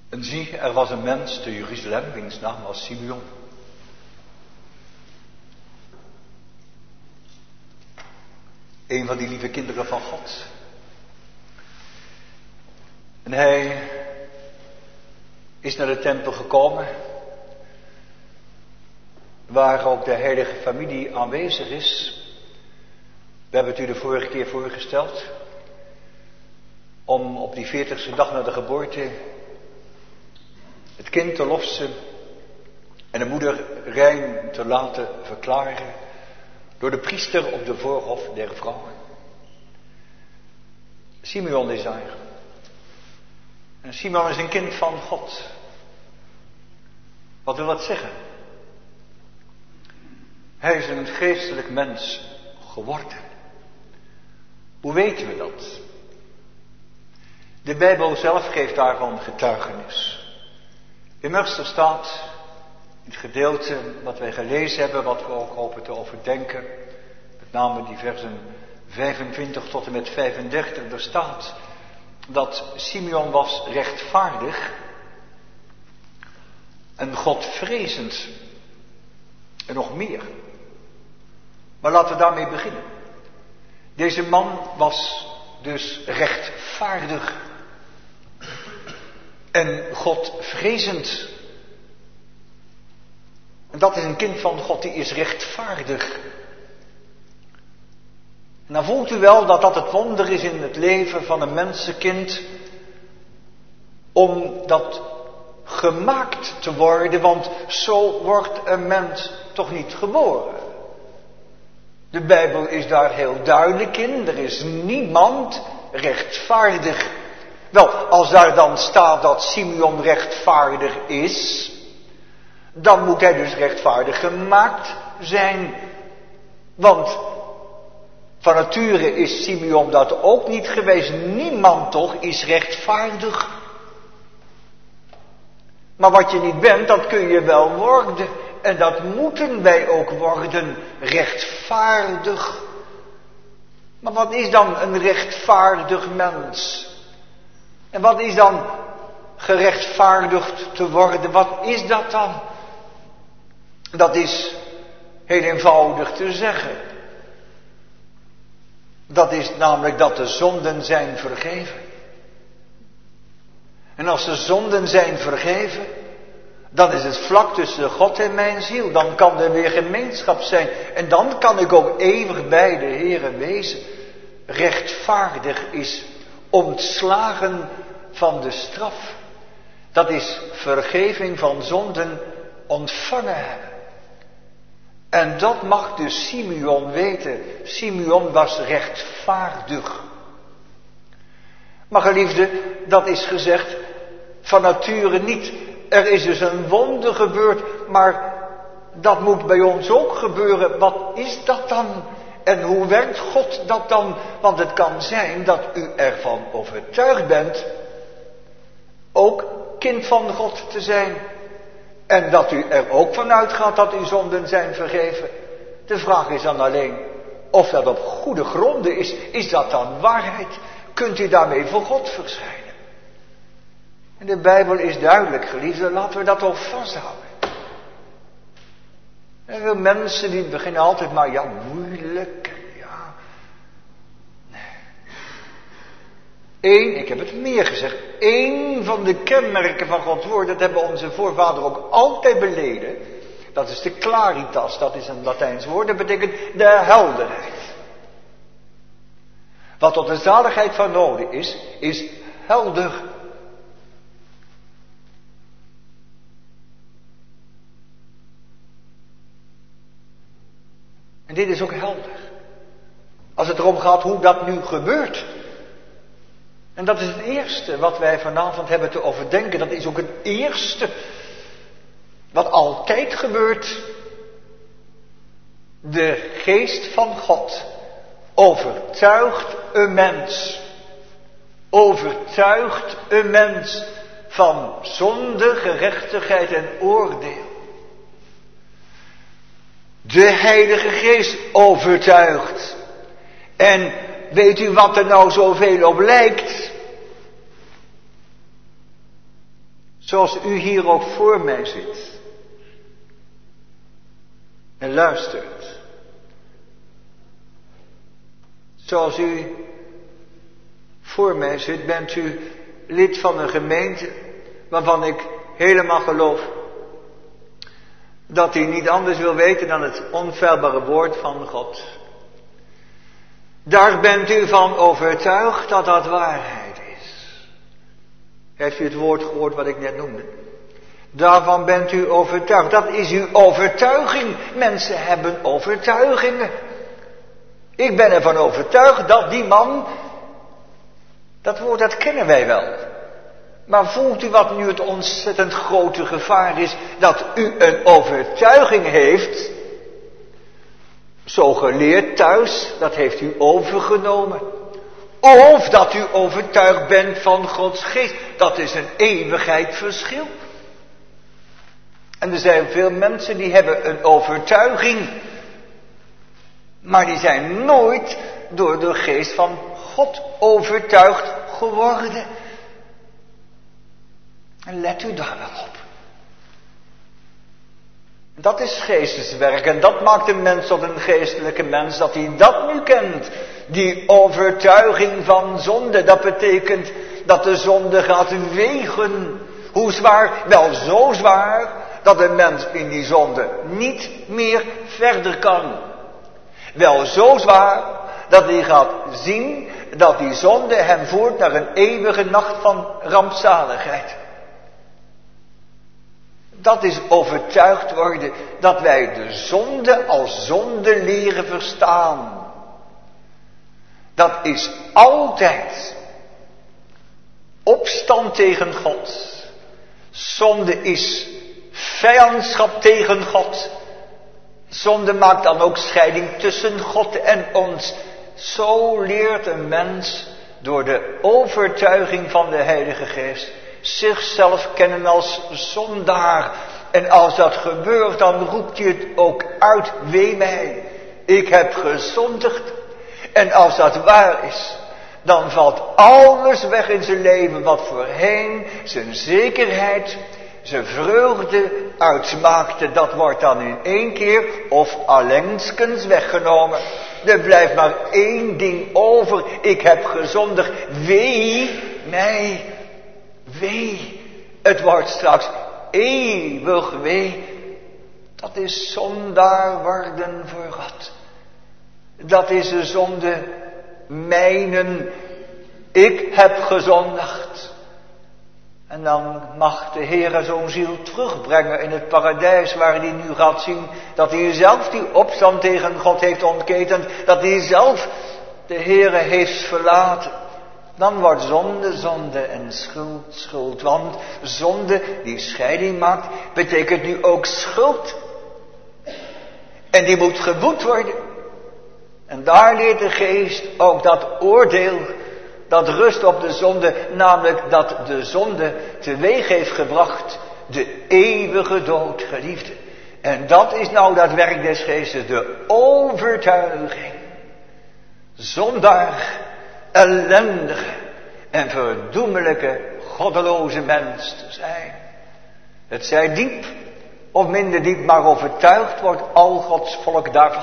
En zie, er was een mens te Jeruzalem, wiens naam was Simeon. Een van die lieve kinderen van God. En hij is naar de tempel gekomen, waar ook de heilige familie aanwezig is. We hebben het u de vorige keer voorgesteld, om op die veertigste dag na de geboorte het kind te lossen en de moeder rein te laten verklaren door de priester op de voorhof der vrouwen. Simeon is daar. En Simeon is een kind van God. Wat wil dat zeggen? Hij is een geestelijk mens geworden. Hoe weten we dat? De Bijbel zelf geeft daarvan getuigenis. Immers er staat in het gedeelte wat wij gelezen hebben, wat we ook hopen te overdenken, met name die versen vijfentwintig tot en met vijfendertig, er staat dat Simeon was rechtvaardig en Godvrezend en nog meer. Maar laten we daarmee beginnen. Deze man was dus rechtvaardig en Godvrezend. En dat is een kind van God, die is rechtvaardig. En dan voelt u wel dat dat het wonder is in het leven van een mensenkind, om dat gemaakt te worden, want zo wordt een mens toch niet geboren. De Bijbel is daar heel duidelijk in, er is niemand rechtvaardig. Wel, als daar dan staat dat Simeon rechtvaardig is, dan moet hij dus rechtvaardig gemaakt zijn. Want van nature is Simeon dat ook niet geweest. Niemand toch is rechtvaardig. Maar wat je niet bent, dat kun je wel worden. En dat moeten wij ook worden. Rechtvaardig. Maar wat is dan een rechtvaardig mens? En wat is dan gerechtvaardigd te worden? Wat is dat dan? Dat is heel eenvoudig te zeggen. Dat is namelijk dat de zonden zijn vergeven. En als de zonden zijn vergeven, dan is het vlak tussen God en mijn ziel. Dan kan er weer gemeenschap zijn. En dan kan ik ook eeuwig bij de Heere wezen. Rechtvaardig is ontslagen van de straf. Dat is vergeving van zonden ontvangen hebben. En dat mag dus Simeon weten. Simeon was rechtvaardig. Maar geliefde, dat is gezegd van nature niet. Er is dus een wonder gebeurd, maar dat moet bij ons ook gebeuren. Wat is dat dan? En hoe werkt God dat dan? Want het kan zijn dat u ervan overtuigd bent ook kind van God te zijn. En dat u er ook vanuit gaat dat uw zonden zijn vergeven. De vraag is dan alleen of dat op goede gronden is. Is dat dan waarheid? Kunt u daarmee voor God verschijnen? En de Bijbel is duidelijk, geliefden. Laten we dat ook vasthouden. En veel mensen die beginnen altijd maar, ja, moeilijk. Ja. Nee. Eén, ik heb het meer gezegd. Eén van de kenmerken van Gods woord, dat hebben onze voorvaderen ook altijd beleden. Dat is de claritas, dat is een Latijns woord, dat betekent de helderheid. Wat tot de zaligheid van nodig is, is helder. En dit is ook helder. Als het erom gaat hoe dat nu gebeurt. En dat is het eerste wat wij vanavond hebben te overdenken. Dat is ook het eerste wat altijd gebeurt. De geest van God overtuigt een mens. Overtuigt een mens van zonde, gerechtigheid en oordeel. De Heilige Geest overtuigt. En weet u wat er nou zoveel op lijkt? Zoals u hier ook voor mij zit. En luistert. Zoals u voor mij zit, bent u lid van een gemeente waarvan ik helemaal geloof dat hij niet anders wil weten dan het onfeilbare woord van God. Daar bent u van overtuigd dat dat waarheid is. Heeft u het woord gehoord wat ik net noemde? Daarvan bent u overtuigd. Dat is uw overtuiging. Mensen hebben overtuigingen. Ik ben ervan overtuigd dat die man, dat woord dat kennen wij wel. Maar voelt u wat nu het ontzettend grote gevaar is, dat u een overtuiging heeft, zo geleerd thuis, dat heeft u overgenomen. Of dat u overtuigd bent van Gods geest, dat is een eeuwigheid verschil. En er zijn veel mensen die hebben een overtuiging, maar die zijn nooit door de geest van God overtuigd geworden. En let u daar wel op. Dat is geesteswerk en dat maakt een mens tot een geestelijke mens, dat hij dat nu kent. Die overtuiging van zonde, dat betekent dat de zonde gaat wegen. Hoe zwaar? Wel zo zwaar dat een mens in die zonde niet meer verder kan. Wel zo zwaar dat hij gaat zien dat die zonde hem voert naar een eeuwige nacht van rampzaligheid. Dat is overtuigd worden dat wij de zonde als zonde leren verstaan. Dat is altijd opstand tegen God. Zonde is vijandschap tegen God. Zonde maakt dan ook scheiding tussen God en ons. Zo leert een mens door de overtuiging van de Heilige Geest zichzelf kennen als zondaar. En als dat gebeurt, dan roept hij het ook uit: wee mij, ik heb gezondigd. En als dat waar is, dan valt alles weg in zijn leven wat voorheen zijn zekerheid, zijn vreugde uitmaakte. Dat wordt dan in één keer of allengskens weggenomen. Er blijft maar één ding over: ik heb gezondigd, wee mij. Wee, het wordt straks eeuwig wee. Dat is zondaar worden voor God. Dat is de zonde mijnen. Ik heb gezondigd. En dan mag de Heere zo'n ziel terugbrengen in het paradijs, waar hij nu gaat zien dat hij zelf die opstand tegen God heeft ontketend. Dat hij zelf de Heere heeft verlaten. Dan wordt zonde, zonde en schuld, schuld. Want zonde die scheiding maakt, betekent nu ook schuld. En die moet geboet worden. En daar leert de geest ook dat oordeel, dat rust op de zonde, namelijk dat de zonde teweeg heeft gebracht de eeuwige dood, geliefde. En dat is nou dat werk des geestes, de overtuiging. Zondaar, ellendige en verdoemelijke goddeloze mens te zijn. Het zij diep of minder diep, maar overtuigd wordt al Gods volk daarvan.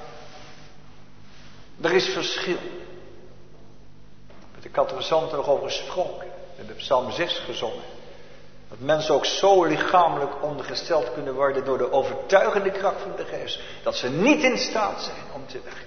Er is verschil. Met de catechisant er nog over gesproken. We hebben Psalm zes gezongen. Dat mensen ook zo lichamelijk ondergesteld kunnen worden door de overtuigende kracht van de geest, dat ze niet in staat zijn om te werken.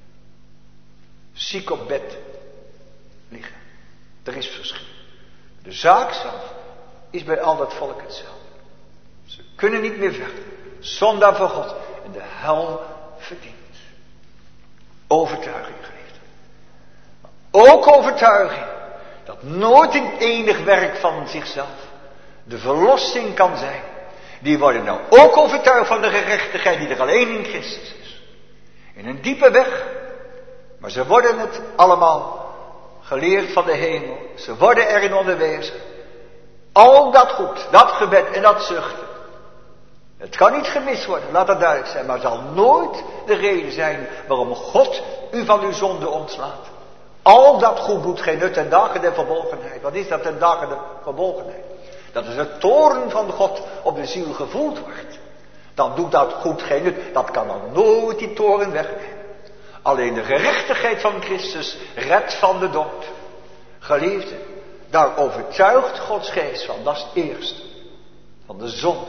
Ziek op bed liggen. Er is verschil. De zaak zelf is bij al dat volk hetzelfde. Ze kunnen niet meer verder. Zondaar voor God en de hel verdient. Overtuiging geliefd. Maar ook overtuiging dat nooit een enig werk van zichzelf de verlossing kan zijn. Die worden nou ook overtuigd van de gerechtigheid die er alleen in Christus is. In een diepe weg. Maar ze worden het allemaal geleerd van de hemel. Ze worden erin onderwezen. Al dat goed, dat gebed en dat zuchten. Het kan niet gemist worden, laat dat duidelijk zijn. Maar het zal nooit de reden zijn waarom God u van uw zonde ontslaat. Al dat goed doet geen nut ten dagen der verbolgenheid. Wat is dat ten dagen der verbolgenheid? Dat is de toorn van God op de ziel gevoeld wordt. Dan doet dat goed geen nut. Dat kan dan nooit die toorn wegnemen. Alleen de gerechtigheid van Christus redt van de dood. Geliefde, daar overtuigt Gods geest van. Dat is het eerste. Van de zonde.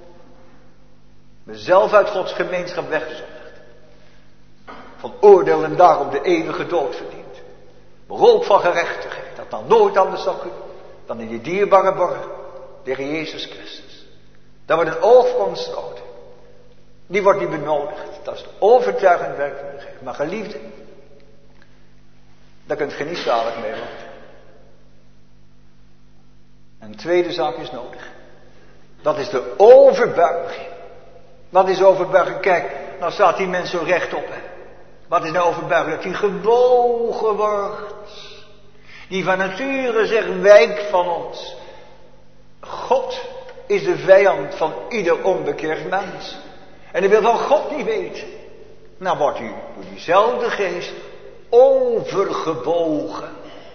Mezelf uit Gods gemeenschap weggezonderd. Van oordeel en daarom de eeuwige dood verdient. Beroep van gerechtigheid. Dat dan nooit anders zou kunnen. Dan in die dierbare borg. De Heer Jezus Christus. Daar wordt een oog voor ontsloten. Die wordt niet benodigd. Dat is het overtuigend werk van de geest. Maar geliefde. Daar kunt je niet zalig mee worden. Een tweede zaak is nodig. Dat is de overbuiging. Wat is overbuiging? Kijk, nou staat die mens zo rechtop. Hè. Wat is nou overbuiging? Dat hij gebogen wordt. Die van nature zegt, wijk van ons. God is de vijand van ieder onbekeerd mens. En hij wil van God niet weten. Nou wordt hij door diezelfde geest overgebogen.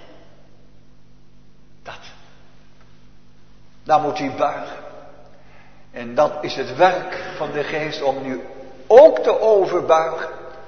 Dat. Daar moet hij buigen. En dat is het werk van de geest om nu ook te overbuigen.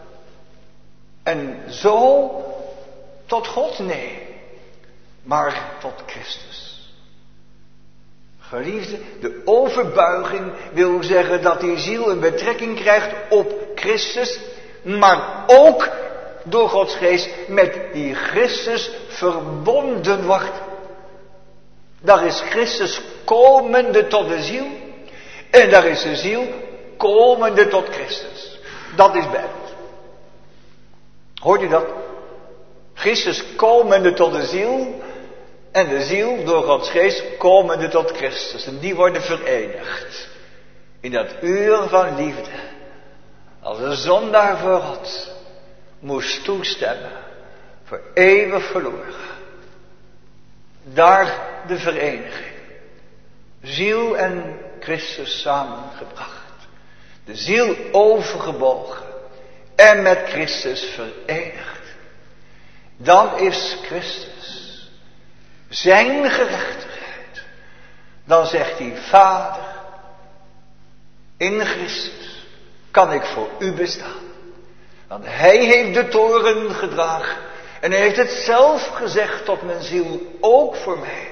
En zo tot God, nee. Maar tot Christus. Geliefde, de overbuiging wil zeggen dat die ziel een betrekking krijgt op Christus. Maar ook door Gods geest met die Christus verbonden wordt. Daar is Christus komende tot de ziel. En daar is de ziel komende tot Christus. Dat is Bijbel. Hoort u dat? Christus komende tot de ziel. En de ziel door Gods geest komende tot Christus. En die worden verenigd. In dat uur van liefde. Als een zondaar voor God moest toestemmen. Voor eeuwig verloren. Daar de vereniging. Ziel en Christus samengebracht. De ziel overgebogen. En met Christus verenigd. Dan is Christus zijn gerechtigheid. Dan zegt hij, Vader, in Christus kan ik voor u bestaan. Want hij heeft de toorn gedragen. En hij heeft het zelf gezegd tot mijn ziel, ook voor mij.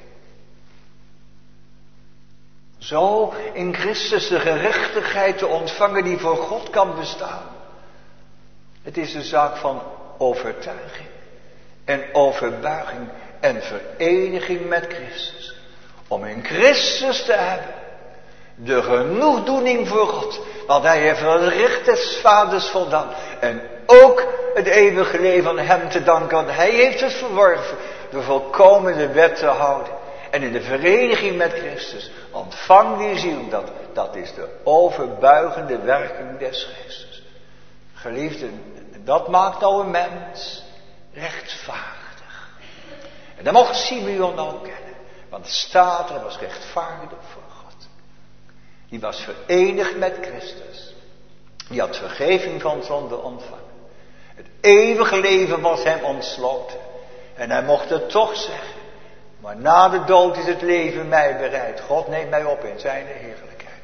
Zo in Christus de gerechtigheid te ontvangen die voor God kan bestaan. Het is een zaak van overtuiging en overbuiging en vereniging met Christus. Om in Christus te hebben de genoegdoening voor God. Want hij heeft het recht des vaders voldaan. En ook het eeuwige leven aan hem te danken. Want hij heeft het verworven door volkomen de wet te houden. En in de vereniging met Christus ontvang die ziel. Dat, dat is de overbuigende werking des Geestes. Geliefden, dat maakt nou een mens rechtvaardig. En dat mocht Simeon ook kennen. Want het staat er, was rechtvaardig voor God. Die was verenigd met Christus. Die had vergeving van zonde ontvangen. Het eeuwige leven was hem ontsloten. En hij mocht het toch zeggen. Maar na de dood is het leven mij bereid. God neemt mij op in zijn heerlijkheid.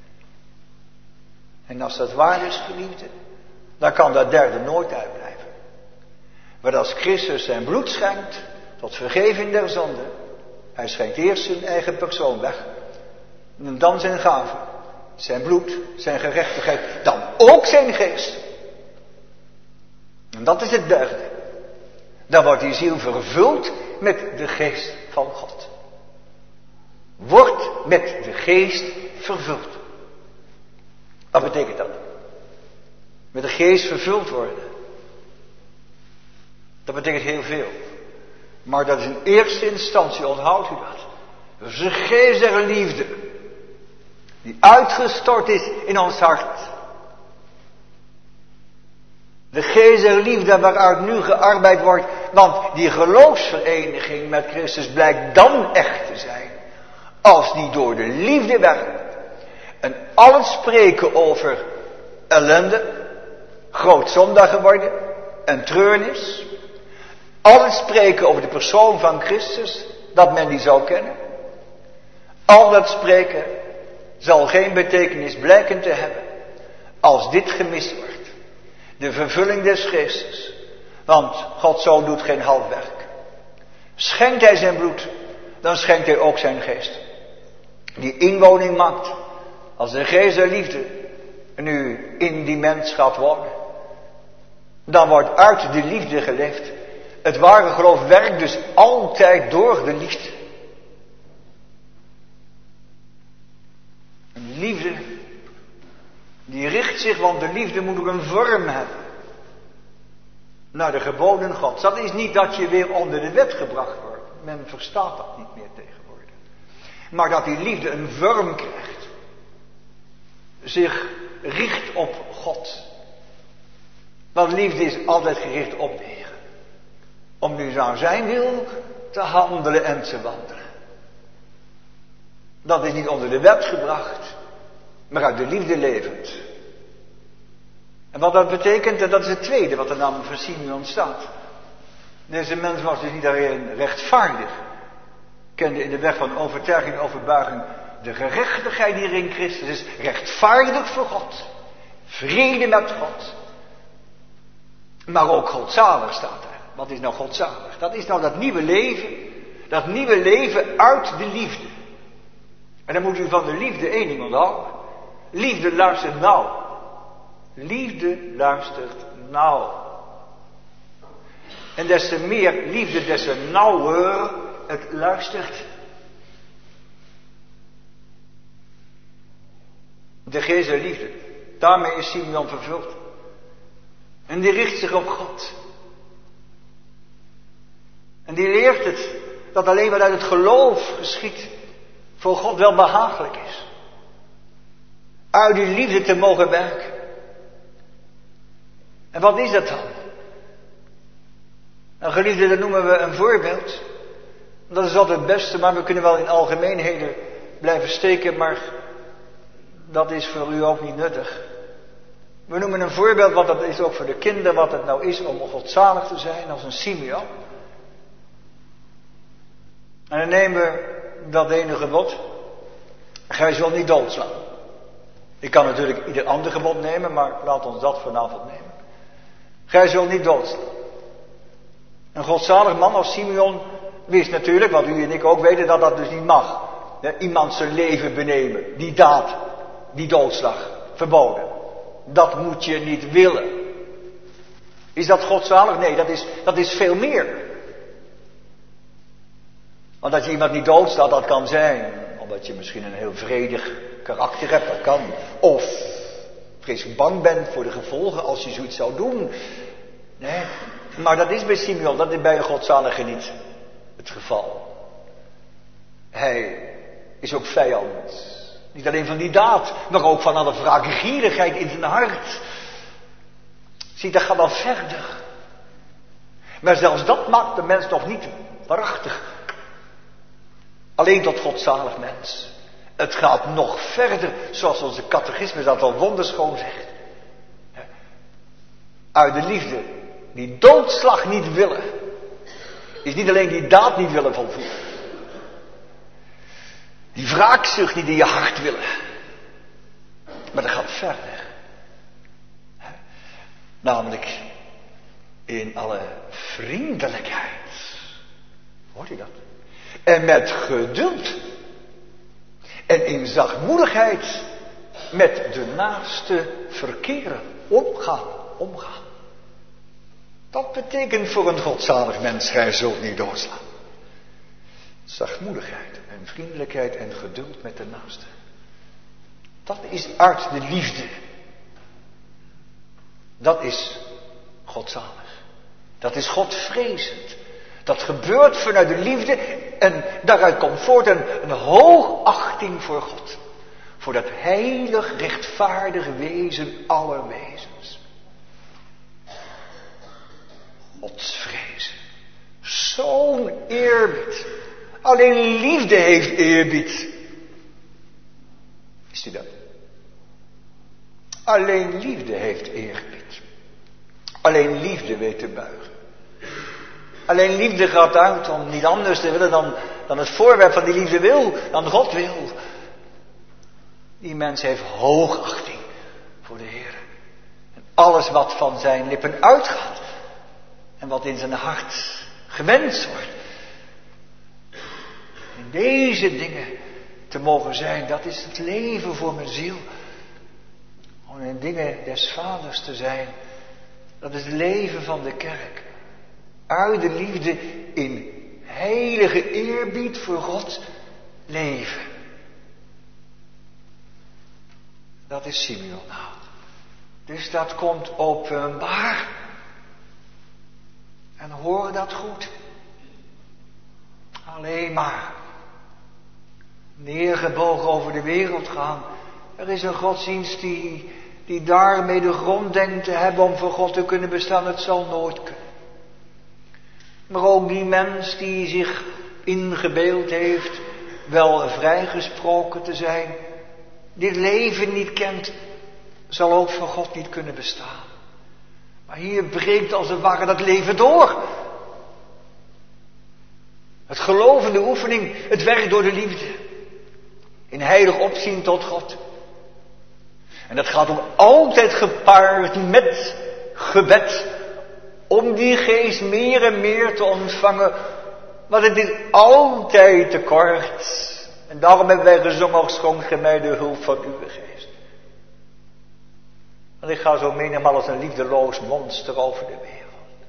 En als dat waar is, geliefde, dan kan dat derde nooit uitblijven. Maar als Christus zijn bloed schenkt tot vergeving der zonde. Hij schenkt eerst zijn eigen persoon weg. En dan zijn gave. Zijn bloed, zijn gerechtigheid. Dan ook zijn geest. En dat is het derde. Dan wordt die ziel vervuld met de geest van God. Wordt met de geest vervuld. Wat betekent dat? Met de geest vervuld worden. Dat betekent heel veel. Maar dat is in eerste instantie, onthoudt u dat. Dat is de geest der liefde. Die uitgestort is in ons hart. De geest der liefde waaruit nu gearbeid wordt. Want die geloofsvereniging met Christus blijkt dan echt te zijn. Als die door de liefde werkt. En al het spreken over ellende. Grootzondag geworden. En treurnis. Al het spreken over de persoon van Christus. Dat men die zou kennen. Al dat spreken zal geen betekenis blijken te hebben als dit gemist wordt. De vervulling des geestes. Want Gods Zoon doet geen half werk. Schenkt hij zijn bloed, dan schenkt hij ook zijn geest. Die inwoning maakt als de geest der liefde nu in die mens gaat wonen. Dan wordt uit de liefde geleefd. Het ware geloof werkt dus altijd door de liefde. Een liefde die richt zich, want de liefde moet ook een vorm hebben. Naar de geboden Gods. Dat is niet dat je weer onder de wet gebracht wordt. Men verstaat dat niet meer tegenwoordig. Maar dat die liefde een vorm krijgt. Zich richt op God. Want liefde is altijd gericht op de Heer. Om nu naar zijn wil te handelen en te wandelen. Dat is niet onder de wet gebracht. Maar uit de liefde levend. En wat dat betekent, en dat is het tweede wat er namelijk van Simeon staat. Deze mens was dus niet alleen rechtvaardig. Kende in de weg van overtuiging en overbuiging de gerechtigheid die er in Christus is. Rechtvaardig voor God. Vrede met God. Maar ook godzalig staat er. Wat is nou godzalig? Dat is nou dat nieuwe leven. Dat nieuwe leven uit de liefde. En dan moet u van de liefde één ding onthouden. Liefde luistert nauw. Liefde luistert nauw. En des te meer liefde, des te nauwer het luistert. De geest der liefde. Daarmee is Simeon vervuld. En die richt zich op God. En die leert het. Dat alleen wat uit het geloof geschiet. Voor God wel behagelijk is. Uit die liefde te mogen werken. En wat is dat dan? Een geliefde, dat noemen we een voorbeeld. Dat is altijd het beste, maar we kunnen wel in algemeenheden blijven steken, maar dat is voor u ook niet nuttig. We noemen een voorbeeld, wat dat is ook voor de kinderen, wat het nou is om godzalig te zijn als een Simeon. En dan nemen we dat ene gebod. Gij zult niet doodslaan. Ik kan natuurlijk ieder ander gebod nemen, maar laat ons dat vanavond nemen. Gij zult niet doodslaan. Een godzalig man als Simeon wist natuurlijk, wat u en ik ook weten, dat dat dus niet mag. Iemand zijn leven benemen, die daad, die doodslag, verboden. Dat moet je niet willen. Is dat godzalig? Nee, dat is, dat is veel meer. Want dat je iemand niet doodslaat, dat kan zijn omdat je misschien een heel vredig karakter hebt, dat kan. Of vreselijk bang bent voor de gevolgen als je zoiets zou doen. Nee, maar dat is bij Simeon, dat is bij een godzalige niet het geval. Hij is ook vijand. Niet alleen van die daad, maar ook van alle wraakgierigheid in zijn hart. Zie, dat gaat dan verder. Maar zelfs dat maakt de mens nog niet waarachtig. Alleen tot godzalig mens. Het gaat nog verder, zoals onze catechisme dat al wonderschoon zegt. Uit de liefde, die doodslag niet willen, is niet alleen die daad niet willen volvoeren. Die wraakzucht niet in je hart willen. Maar dat gaat verder. Namelijk in alle vriendelijkheid. Hoort u dat? En met geduld. En in zachtmoedigheid met de naaste verkeren. Omgaan, omgaan. Dat betekent voor een godzalig mens, gij zult niet doodslaan. Zachtmoedigheid en vriendelijkheid en geduld met de naaste. Dat is uit de liefde. Dat is godzalig. Dat is godvrezend. Dat gebeurt vanuit de liefde en daaruit komt voort een, een hoogachting voor God. Voor dat heilig, rechtvaardig wezen aller wezens. Godsvrezen. Zo'n eerbied. Alleen liefde heeft eerbied. Is u dat? Alleen liefde heeft eerbied. Alleen liefde weet te buigen. Alleen liefde gaat uit om niet anders te willen dan dan het voorwerp van die liefde wil, dan God wil. Die mens heeft hoogachting voor de Heer. En alles wat van zijn lippen uitgaat en wat in zijn hart gewenst wordt. In deze dingen te mogen zijn, dat is het leven voor mijn ziel. Om in dingen des Vaders te zijn, dat is het leven van de kerk. Uit de liefde in heilige eerbied voor God leven. Dat is Simeon nou. Dus dat komt openbaar. En hoor dat goed. Alleen maar neergebogen over de wereld gaan. Er is een godsdienst die, die daarmee de grond denkt te hebben om voor God te kunnen bestaan. Het zal nooit kunnen. Maar ook die mens die zich ingebeeld heeft wel vrijgesproken te zijn, dit leven niet kent, zal ook voor God niet kunnen bestaan. Maar hier breekt als het ware dat leven door. Het gelovende oefening, het werk door de liefde. In heilig opzien tot God. En dat gaat ook altijd gepaard met gebed. Om die geest meer en meer te ontvangen. Want het is altijd tekort. En daarom hebben wij gezongen, och schonk mij de hulp van uw geest. Want ik ga zo menigmaal als een liefdeloos monster over de wereld.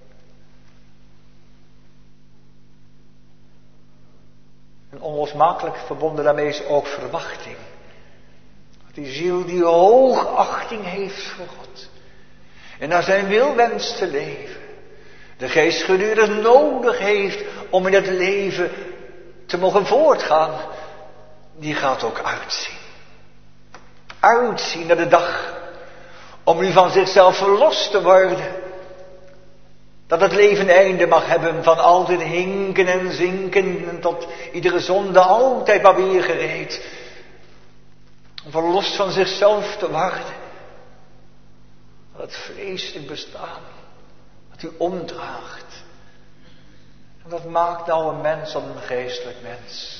En onlosmakelijk verbonden daarmee is ook verwachting. Die ziel die hoogachting heeft voor God. En naar zijn wil wenst te leven. De geest gedurig nodig heeft om in het leven te mogen voortgaan. Die gaat ook uitzien. Uitzien naar de dag. Om nu van zichzelf verlost te worden. Dat het leven einde mag hebben van altijd hinken en zinken. En tot iedere zonde altijd maar weer gereed. Om verlost van zichzelf te worden. Dat het vleeselijk bestaan. Dat u omdraagt. En dat maakt nou een mens tot een geestelijk mens.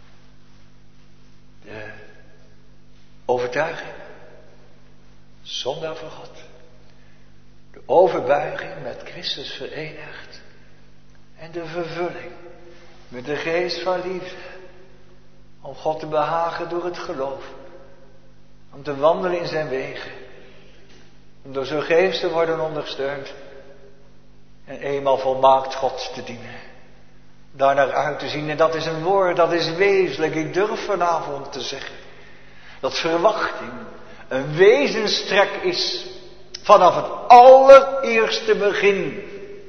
De overtuiging. Zondaar voor God. De overbuiging met Christus verenigd. En de vervulling met de geest van liefde. Om God te behagen door het geloof. Om te wandelen in zijn wegen. Om door zijn geest te worden ondersteund. En eenmaal volmaakt God te dienen. Daarnaar uit te zien. En dat is een woord, dat is wezenlijk. Ik durf vanavond te zeggen. Dat verwachting een wezenstrek is. Vanaf het allereerste begin.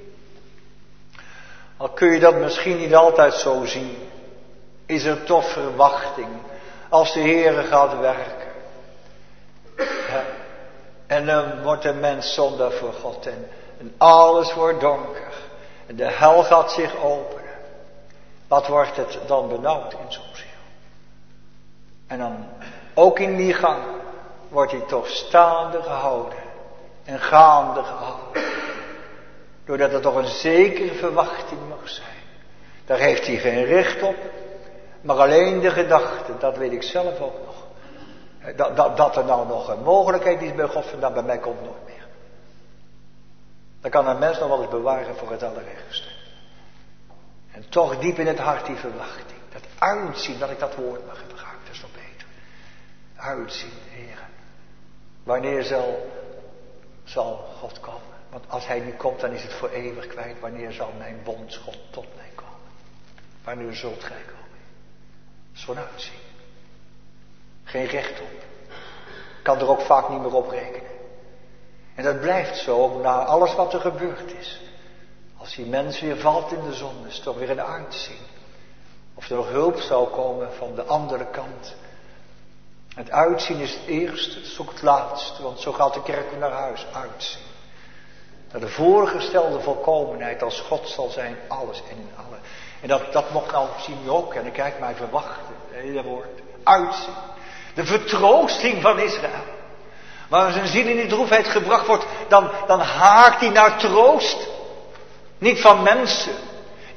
Al kun je dat misschien niet altijd zo zien. Is er toch verwachting. Als de Heere gaat werken. Ja. En dan wordt de mens zondaar voor God. En, en alles wordt donker. En de hel gaat zich openen. Wat wordt het dan benauwd in zo'n ziel? En dan ook in die gang wordt hij toch staande gehouden. En gaande gehouden. Doordat er toch een zekere verwachting mag zijn. Daar heeft hij geen recht op. Maar alleen de gedachte, dat weet ik zelf ook nog. Dat, dat, dat er nou nog een mogelijkheid is bij God vandaan, bij mij komt nooit meer. Dan kan een mens nog wel eens bewaren voor het allerergste. En toch diep in het hart die verwachting. Dat uitzien, dat ik dat woord mag gebruiken, dat is nog beter. Uitzien, Heer. Wanneer zal, zal God komen? Want als hij niet komt, dan is het voor eeuwig kwijt. Wanneer zal mijn bondsgod tot mij komen? Wanneer zult gij komen? Zo'n uitzien. Geen recht op. Kan er ook vaak niet meer op rekenen. En dat blijft zo na alles wat er gebeurd is. Als die mens weer valt in de zonde, is toch weer een uitzien. Of er nog hulp zou komen van de andere kant. Het uitzien is het eerste, het is ook het laatste. Want zo gaat de kerk weer naar huis, uitzien. Naar de voorgestelde volkomenheid als God zal zijn, alles en in alle. En dat, dat mocht nou zien we ook. En dan kijk mij verwachten, het hele woord. Uitzien. De vertroosting van Israël. Maar als een ziel in die droefheid gebracht wordt, dan, dan haakt hij naar troost. Niet van mensen.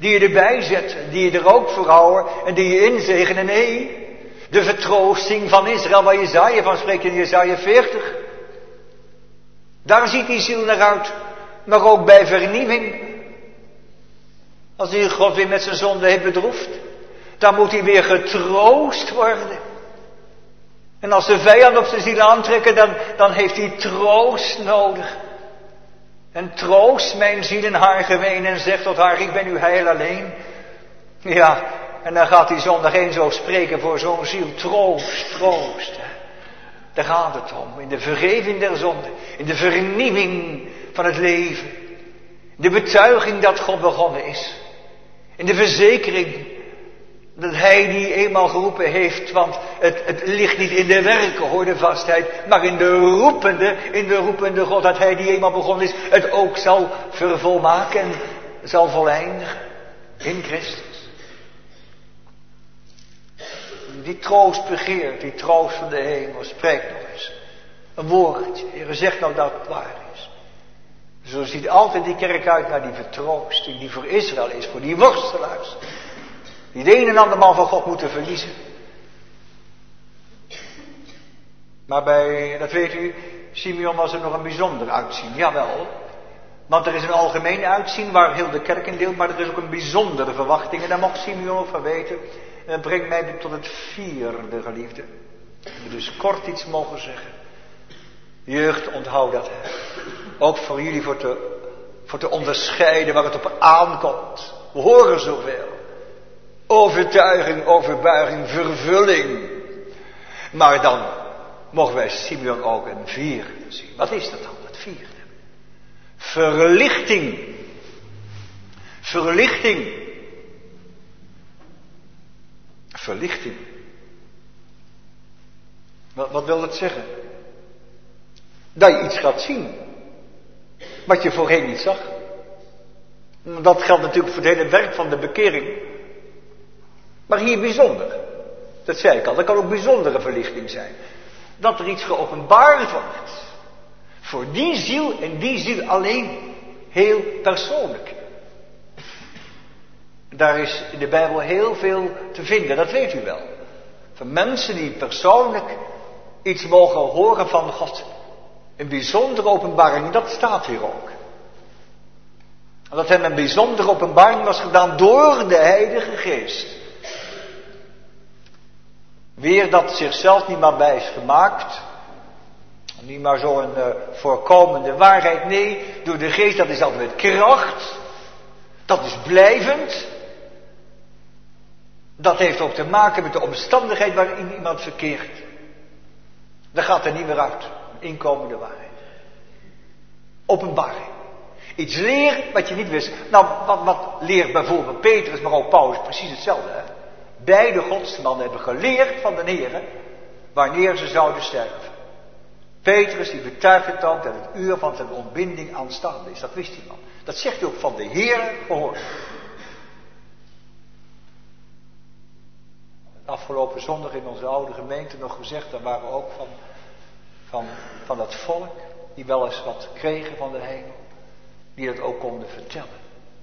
die je erbij zet, die je er ook voor houden en die je inzegenen. Nee, de vertroosting van Israël, waar Jesaja van spreekt in Jesaja veertig. Daar ziet die ziel naar uit, maar ook bij vernieuwing. Als hij God weer met zijn zonde heeft bedroefd, dan moet hij weer getroost worden. En als de vijand op zijn ziel aantrekken, dan, dan heeft hij troost nodig. En troost mijn ziel in haar geween en zegt tot haar, ik ben uw heil alleen. Ja, en dan gaat hij zondag heen zo spreken voor zo'n ziel. Troost, troost. Hè. Daar gaat het om. In de vergeving der zonde. In de vernieuwing van het leven. De betuiging dat God begonnen is. In de verzekering dat hij die eenmaal geroepen heeft. Want het, het ligt niet in de werken, hoor, de vastheid. Maar in de roepende, in de roepende God. Dat hij die eenmaal begonnen is. Het ook zal vervolmaken en zal voleindigen. In Christus. Die troost begeert, die troost van de hemel. Spreek nog eens. Een woordje. Heer, zeg nou dat het waar is. Zo ziet altijd die kerk uit naar die vertroosting die voor Israël is. Voor die worstelaars. Die de een en ander man van God moeten verliezen. Maar bij, dat weet u, Simeon was er nog een bijzonder uitzien. Jawel. Want er is een algemeen uitzien waar heel de kerk in deelt. Maar er is ook een bijzondere verwachting. En daar mocht Simeon ook van weten. En dat brengt mij tot het vierde, geliefde. We dus kort iets mogen zeggen. Jeugd, onthoud dat. Hè. Ook voor jullie voor te, voor te onderscheiden waar het op aankomt. We horen zoveel. Overtuiging, overbuiging, vervulling. Maar dan mogen wij Simeon ook een vierde zien. Wat is dat dan, dat vierde? Verlichting. Verlichting. Verlichting. Wat, wat wil dat zeggen? Dat je iets gaat zien. Wat je voorheen niet zag. Dat geldt natuurlijk voor het hele werk van de bekering. Maar hier bijzonder. Dat zei ik al. Dat kan ook bijzondere verlichting zijn. Dat er iets geopenbaard wordt. Voor die ziel en die ziel alleen. Heel persoonlijk. Daar is in de Bijbel heel veel te vinden. Dat weet u wel. Van mensen die persoonlijk iets mogen horen van God. Een bijzondere openbaring. Dat staat hier ook. Dat hem een bijzondere openbaring was gedaan door de Heilige Geest. Weer dat zichzelf niet maar bij is gemaakt. Niet maar zo'n uh, voorkomende waarheid. Nee, door de Geest, dat is altijd met kracht. Dat is blijvend. Dat heeft ook te maken met de omstandigheid waarin iemand verkeert. Dat gaat er niet meer uit. Inkomende waarheid. Openbaring. Iets leren wat je niet wist. Nou, wat, wat leert bijvoorbeeld Petrus, maar ook Paulus precies hetzelfde. Hè? Beide godsmannen hebben geleerd van de Heer wanneer ze zouden sterven. Petrus die betuigt het ook dat het uur van zijn ontbinding aanstaande is. Dat wist hij al. Dat zegt hij ook van de Heer gehoord. Afgelopen zondag in onze oude gemeente nog gezegd, daar waren we ook van, van, van dat volk die wel eens wat kregen van de hemel, die dat ook konden vertellen.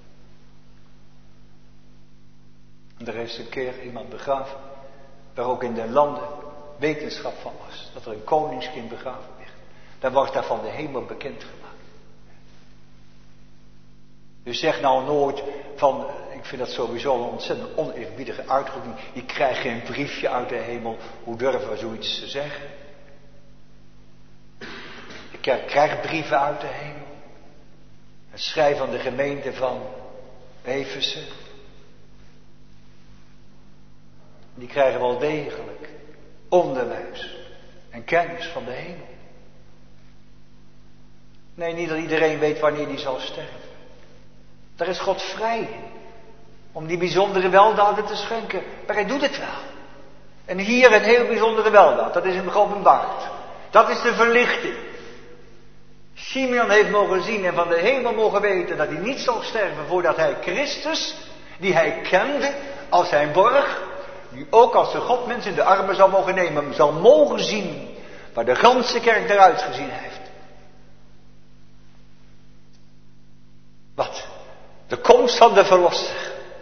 En er is een keer iemand begraven, waar ook in de landen wetenschap van was, dat er een koningskind begraven werd. Dan wordt daar van de hemel bekendgemaakt. Dus zeg nou nooit van, ik vind dat sowieso een ontzettend oneerbiedige uitdrukking. Je krijgt geen briefje uit de hemel. Hoe durven we zoiets te zeggen? De kerk krijgt brieven uit de hemel. Het schrijven van de gemeente van Efeze. Die krijgen wel degelijk onderwijs en kennis van de hemel. Nee, niet dat iedereen weet wanneer die zal sterven. Daar is God vrij in. Om die bijzondere weldaden te schenken. Maar hij doet het wel. En hier een heel bijzondere weldaad. Dat is hem geopenbaard. Dat is de verlichting. Simeon heeft mogen zien en van de hemel mogen weten dat hij niet zal sterven voordat hij Christus, die hij kende als zijn borg, die ook als de Godmens in de armen zal mogen nemen, hem zal mogen zien waar de ganse kerk eruit gezien heeft. Wat? De komst van de Verlosser.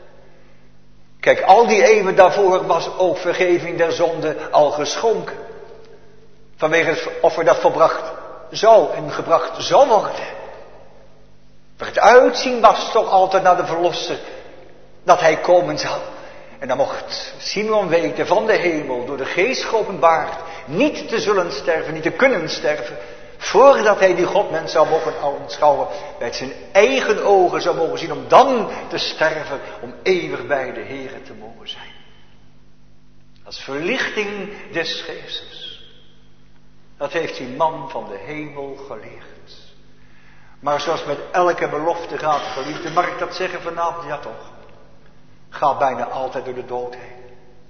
Kijk, al die eeuwen daarvoor was ook vergeving der zonde al geschonken. Vanwege het offer dat volbracht zou en gebracht zou worden. Maar het uitzien was toch altijd naar de verlosser, dat hij komen zou. En dan mocht Simeon weten van de hemel, door de geest geopenbaard, niet te zullen sterven, niet te kunnen sterven, voordat hij die Godmens zou mogen aanschouwen, met zijn eigen ogen zou mogen zien, om dan te sterven, om eeuwig bij de Here te mogen zijn. Als verlichting des geestes. Dat heeft die man van de hemel geleerd. Maar zoals met elke belofte gaat, geliefde, mag ik dat zeggen vanavond? Ja toch. Gaat bijna altijd door de dood heen.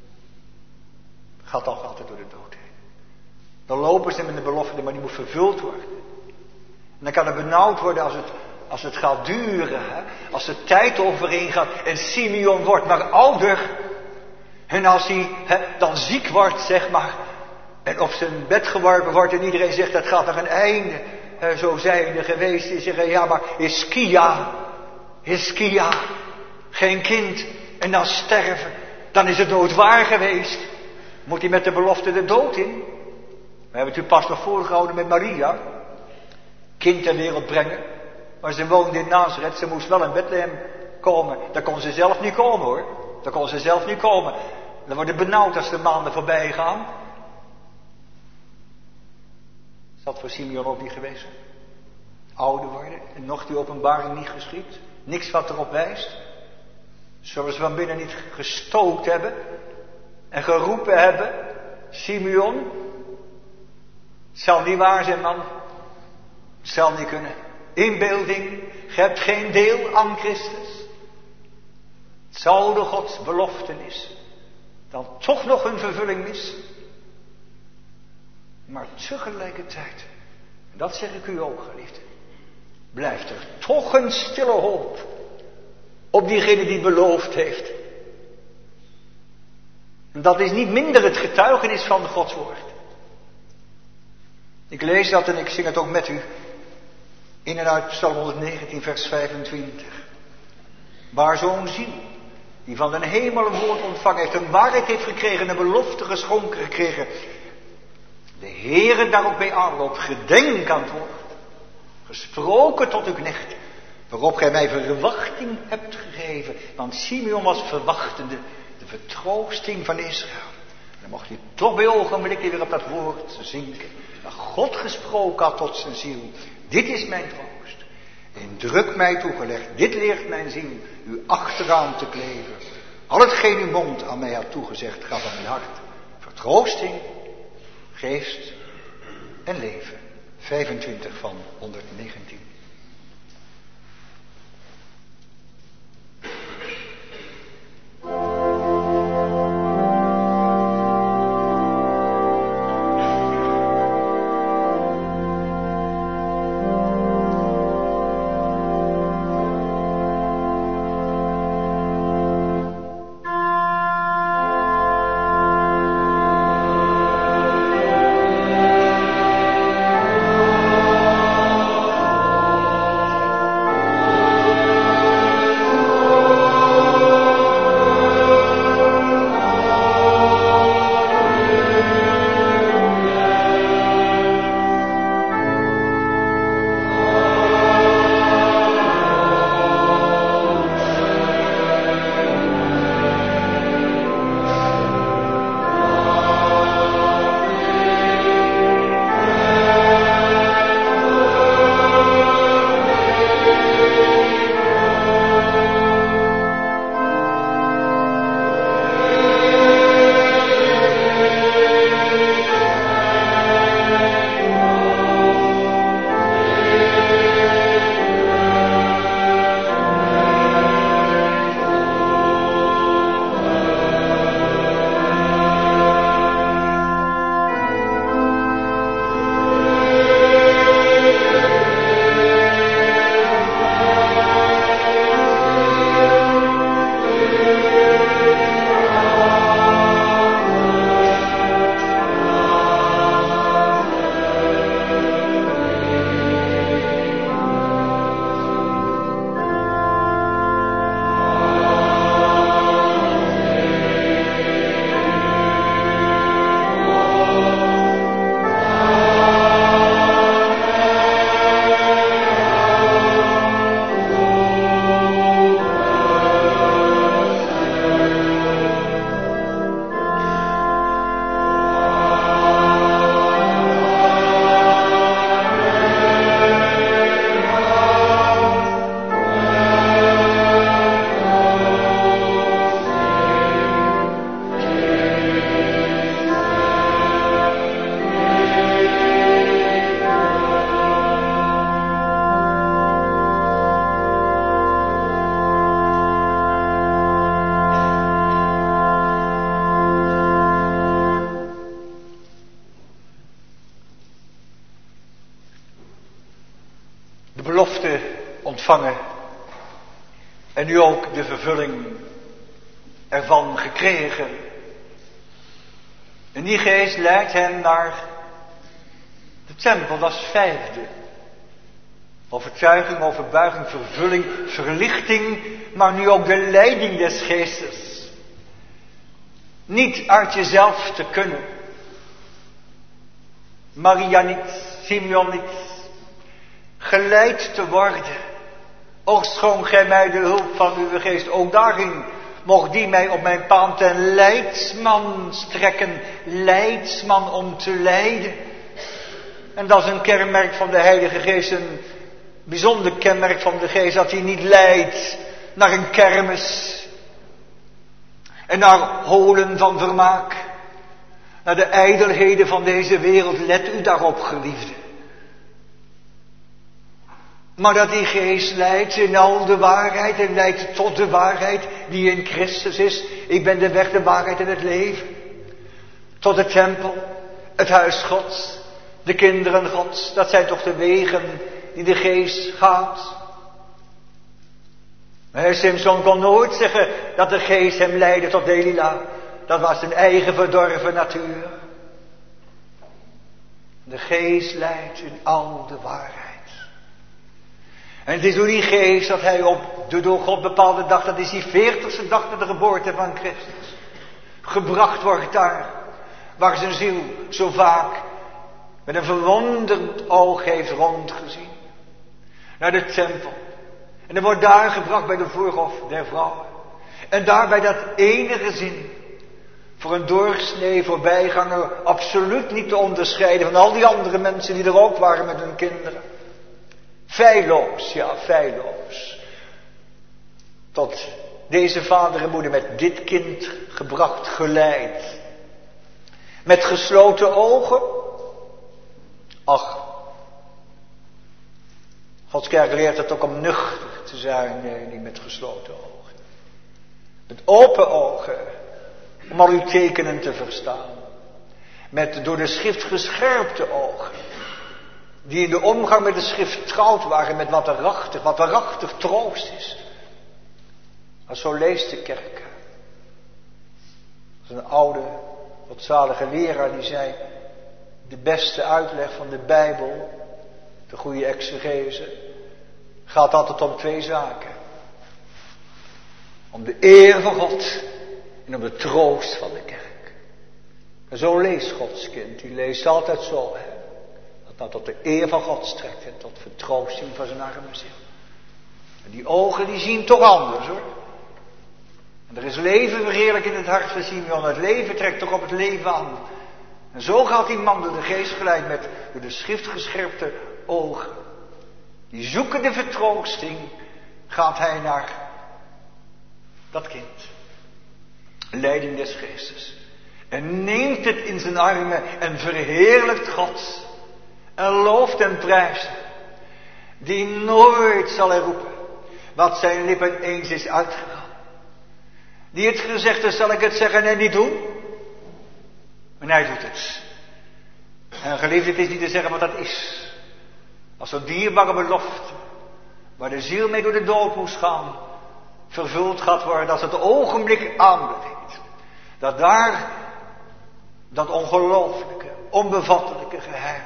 Gaat toch altijd door de dood heen. Dan lopen ze met de belofte, maar die moet vervuld worden. En dan kan het benauwd worden als het, als het gaat duren. Hè? Als de tijd overheen gaat en Simeon wordt maar ouder. En als hij hè, dan ziek wordt, zeg maar. En op zijn bed geworpen wordt en iedereen zegt dat gaat naar een einde. He, zo zijnde geweest. Die zeggen ja maar Hiskia. Hiskia. Geen kind. En dan sterven. Dan is het doodwaar geweest. Moet hij met de belofte de dood in? We hebben het u pas nog voorgehouden met Maria. Kind ter wereld brengen. Maar ze woonde in Nazareth. Ze moest wel in Bethlehem komen. Daar kon ze zelf niet komen hoor. Daar kon ze zelf niet komen. Dan wordt het benauwd als de maanden voorbij gaan. Is dat voor Simeon ook niet geweest? Ouder worden en nog die openbaring niet geschied. Niks wat erop wijst. Zullen ze van binnen niet gestookt hebben en geroepen hebben? Simeon, het zal niet waar zijn man. Het zal niet kunnen. Inbeelding, je hebt geen deel aan Christus. Het zal de Gods beloftenis dan toch nog een vervulling missen. Maar tegelijkertijd, en dat zeg ik u ook geliefde, blijft er toch een stille hoop op diegene die beloofd heeft. En dat is niet minder het getuigenis van Gods woord. Ik lees dat en ik zing het ook met u. In en uit Psalm honderdnegentien vers vijfentwintig. Waar zo'n ziel, die van den hemel een woord ontvangen heeft, een waarheid heeft gekregen, een belofte geschonken gekregen, de Heere daarop bij aanloopt, gedenk aan het woord, gesproken tot uw knecht, waarop gij mij verwachting hebt gegeven. Want Simeon was verwachtende, de vertroosting van Israël. En dan mocht hij toch bij ogenblikken weer op dat woord zinken. Dat God gesproken had tot zijn ziel. Dit is mijn troost. En druk mij toegelegd. Dit leert mijn ziel u achteraan te kleven. Al hetgeen uw mond aan mij had toegezegd, gaf aan mijn hart vertroosting, geest en leven. vijfentwintig van honderdnegentien. belofte ontvangen en nu ook de vervulling ervan gekregen. En die geest leidt hem naar de tempel, dat is vijfde. Overtuiging, overbuiging, vervulling, verlichting, maar nu ook de leiding des geestes. Niet uit jezelf te kunnen. Maria niet, Simeon niet. Geleid te worden. O schoon gij mij de hulp van uw geest, ook daarin mocht die mij op mijn paan ten leidsman strekken. Leidsman om te leiden. En dat is een kenmerk van de Heilige Geest, een bijzonder kenmerk van de Geest, dat hij niet leidt naar een kermis. En naar holen van vermaak. Naar de ijdelheden van deze wereld, let u daarop, geliefde. Maar dat die Geest leidt in al de waarheid en leidt tot de waarheid die in Christus is. Ik ben de weg, de waarheid en het leven. Tot de tempel, het huis Gods, de kinderen Gods. Dat zijn toch de wegen die de Geest gaat. Maar Simson kon nooit zeggen dat de Geest hem leidde tot Delila. Dat was zijn eigen verdorven natuur. De Geest leidt in al de waarheid. En het is door die Geest dat hij op de door God bepaalde dag, dat is die veertigste dag na de geboorte van Christus, gebracht wordt daar, waar zijn ziel zo vaak met een verwonderd oog heeft rondgezien. Naar de tempel. En er wordt daar gebracht bij de voorhof der vrouwen. En daarbij dat ene gezin, voor een doorsnee voorbijganger, absoluut niet te onderscheiden van al die andere mensen die er ook waren met hun kinderen. Feilloos, ja, feilloos. Tot deze vader en moeder met dit kind gebracht, geleid. Met gesloten ogen. Ach, Gods kerk leert het ook om nuchter te zijn. Nee, niet met gesloten ogen. Met open ogen. Om al uw tekenen te verstaan. Met door de schrift gescherpte ogen. Die in de omgang met de schrift getrouwd waren met wat waarachtig, wat waarachtig troost is. Maar zo leest de kerk. Dat is een oude, godzalige leraar die zei, de beste uitleg van de Bijbel, de goede exegese, gaat altijd om twee zaken. Om de eer van God en om de troost van de kerk. En zo leest Gods kind, die leest altijd zo, hè. Dat tot de eer van God strekt en tot vertroosting van zijn arme ziel. En die ogen die zien toch anders, hoor. En er is leven verheerlijk in het hart van Simeon. Het leven trekt toch op het leven aan. En zo gaat die man door de Geest geleid met door de schrift gescherpte ogen. Die zoekende vertroosting gaat hij naar dat kind. Leiding des Geestes. En neemt het in zijn armen en verheerlijkt God. En looft en prijst. Die nooit zal hij roepen wat zijn lippen eens is uitgegaan. Die het gezegd is, zal ik het zeggen en niet doen. Maar hij doet het. En geliefd, het is niet te zeggen wat dat is. Als zo'n dierbare belofte, waar de ziel mee door de dood moest gaan, vervuld gaat worden als het ogenblik aanbreekt. Dat daar dat ongelooflijke, onbevattelijke geheim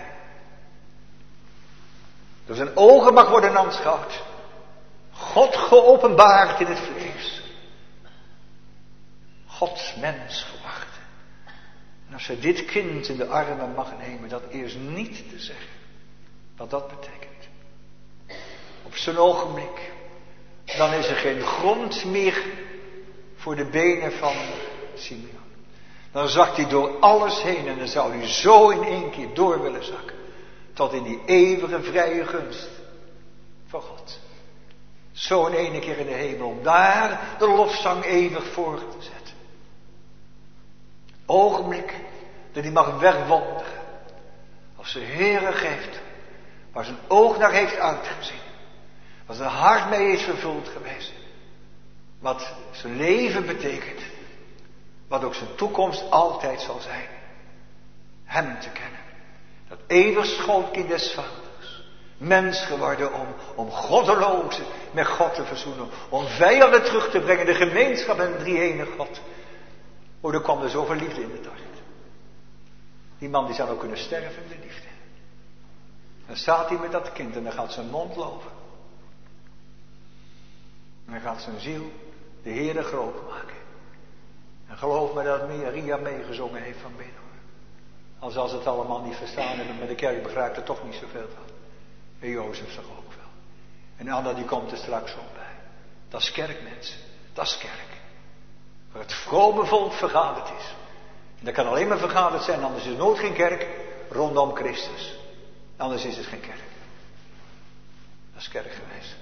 door zijn ogen mag worden aanschouwd. God geopenbaard in het vlees. Gods mens geworden. En als ze dit kind in de armen mag nemen, dat is niet te zeggen wat dat betekent. Op zo'n ogenblik, dan is er geen grond meer voor de benen van Simeon. Dan zakt hij door alles heen en dan zou hij zo in één keer door willen zakken. Tot in die eeuwige vrije gunst van God. Zo in ene keer in de hemel. Om daar de lofzang eeuwig voor te zetten. Ogenblik dat hij mag wegwandelen. Als de Heere geeft. Waar zijn oog naar heeft uitgezien. Waar zijn hart mee is vervuld geweest. Wat zijn leven betekent. Wat ook zijn toekomst altijd zal zijn. Hem te kennen. Dat eeuwig schoonkind des vaders. Mens geworden om, om goddelozen met God te verzoenen. Om vijanden terug te brengen. De gemeenschap en de drie-enige God. Oh, er kwam er zoveel liefde in het hart. Die man die zou ook kunnen sterven in de liefde. Dan staat hij met dat kind en dan gaat zijn mond lopen. En dan gaat zijn ziel de Heere groot maken. En geloof me dat Maria meegezongen heeft van binnen. Als als het allemaal niet verstaan hebben, maar de kerk begrijpt er toch niet zoveel van. En Jozef zag ook wel. En Anna die komt er straks ook bij. Dat is kerk, mensen. Dat is kerk. Waar het vrome volk vergaderd is. En dat kan alleen maar vergaderd zijn, anders is er nooit geen kerk rondom Christus. Anders is het geen kerk. Dat is kerk geweest.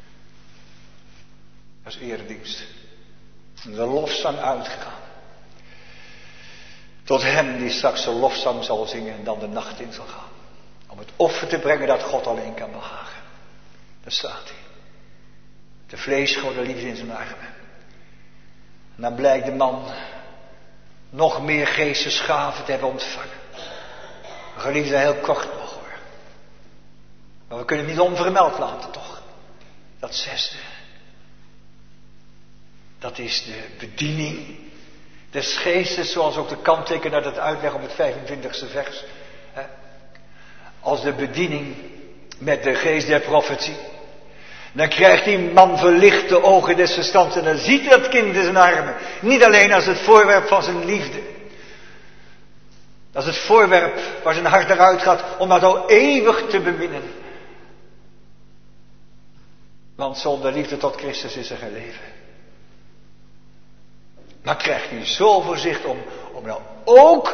Dat is eredienst. En de lofzang uitgegaan. Tot hem die straks de lofzang zal zingen en dan de nacht in zal gaan. Om het offer te brengen dat God alleen kan behagen. Daar staat hij. De vleesgode liefde in zijn armen. En dan blijkt de man nog meer geestesgaven te hebben ontvangen. Geliefde, heel kort nog hoor. Maar we kunnen het niet onvermeld laten toch. Dat zesde. Dat is de bediening des geestes, zoals ook de kanttekenaar dat uitlegt op het vijfentwintigste vers. Als de bediening met de geest der profetie. Dan krijgt die man verlichte ogen des verstands en dan ziet hij dat kind in zijn armen. Niet alleen als het voorwerp van zijn liefde. Als het voorwerp waar zijn hart naar uitgaat om dat al eeuwig te beminnen. Want zonder liefde tot Christus is er geen leven. Maar krijgt hij zo voorzicht om, om nou ook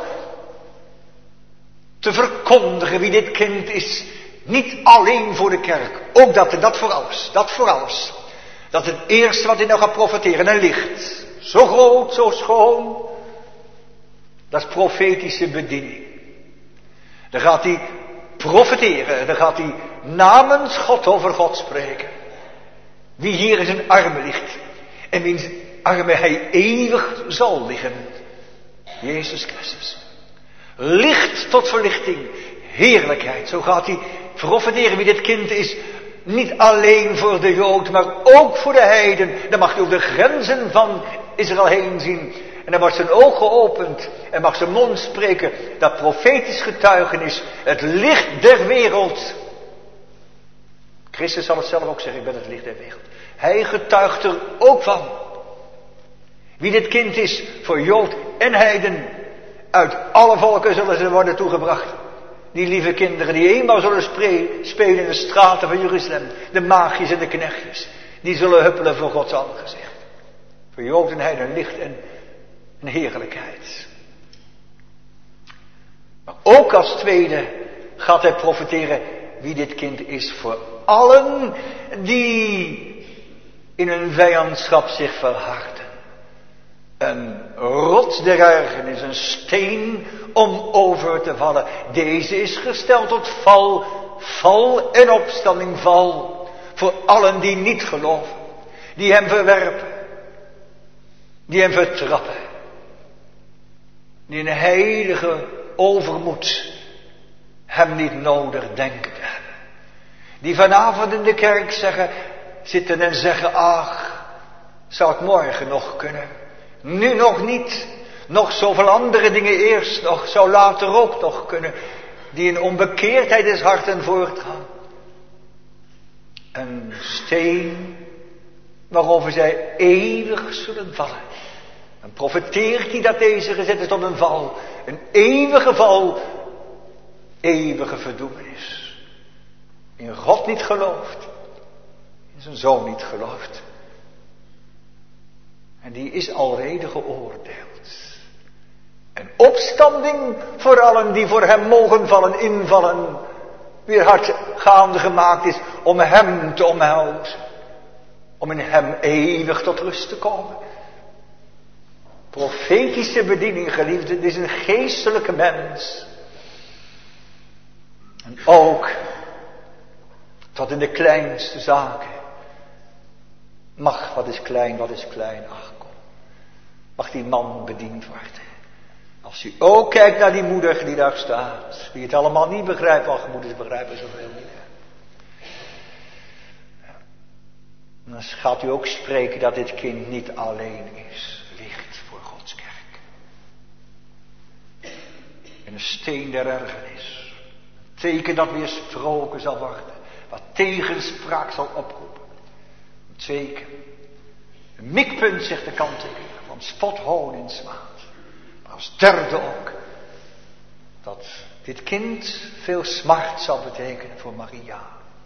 te verkondigen wie dit kind is. Niet alleen voor de kerk. Ook dat en dat voor alles. Dat voor alles. Dat het eerste wat hij nou gaat profeteren. Een licht. Zo groot, zo schoon. Dat is profetische bediening. Dan gaat hij profeteren. Dan gaat hij namens God over God spreken. Wie hier in zijn armen ligt. En wiens armen hij eeuwig zal liggen. Jezus Christus. Licht tot verlichting. Heerlijkheid. Zo gaat hij profeteren wie dit kind is. Niet alleen voor de Jood, maar ook voor de heiden. Dan mag hij over de grenzen van Israël heen zien. En dan wordt zijn oog geopend. En mag zijn mond spreken. Dat profetisch getuigenis. Het licht der wereld. Christus zal het zelf ook zeggen. Ik ben het licht der wereld. Hij getuigt er ook van. Wie dit kind is voor Jood en heiden. Uit alle volken zullen ze worden toegebracht. Die lieve kinderen die eenmaal zullen spelen in de straten van Jeruzalem. De maagjes en de knechtjes. Die zullen huppelen voor Gods aangezicht. Voor Jood en heiden licht en, en heerlijkheid. Maar ook als tweede gaat hij profeteren wie dit kind is voor allen die in hun vijandschap zich verharden. Een rots der ergernis, een steen om over te vallen. Deze is gesteld tot val, val en opstanding, val. Voor allen die niet geloven, die hem verwerpen, die hem vertrappen. Die in heilige overmoed hem niet nodig denken te hebben. Die vanavond in de kerk zeggen, zitten en zeggen, ach, zou het morgen nog kunnen? Nu nog niet. Nog zoveel andere dingen eerst nog. Zou later ook nog kunnen. Die in onbekeerdheid des harten voortgaan. Een steen waarover zij eeuwig zullen vallen. En profeteert hij dat deze gezet is tot een val. Een eeuwige val. Eeuwige verdoemenis. In God niet gelooft. In zijn zoon niet gelooft. En die is alrede geoordeeld. En opstanding voor allen die voor hem mogen vallen, invallen. Wie het hart gaande gemaakt is om hem te omhelzen. Om in hem eeuwig tot rust te komen. Profetische bediening, geliefde, dit is een geestelijke mens. En ook tot in de kleinste zaken. Mag, wat is klein, wat is klein, ach kom. Mag die man bediend worden. Als u ook kijkt naar die moeder die daar staat. Die het allemaal niet begrijpt, ach moeders begrijpen zoveel niet. En dan gaat u ook spreken dat dit kind niet alleen is. Licht voor Gods kerk. En een steen der ergernis. Een teken dat weersproken zal worden. Wat tegenspraak zal oproepen. Een teken. Een mikpunt, zegt de kanttekenaar, van spot, hoon en smaad. Maar als derde ook. Dat dit kind veel smart zal betekenen voor Maria.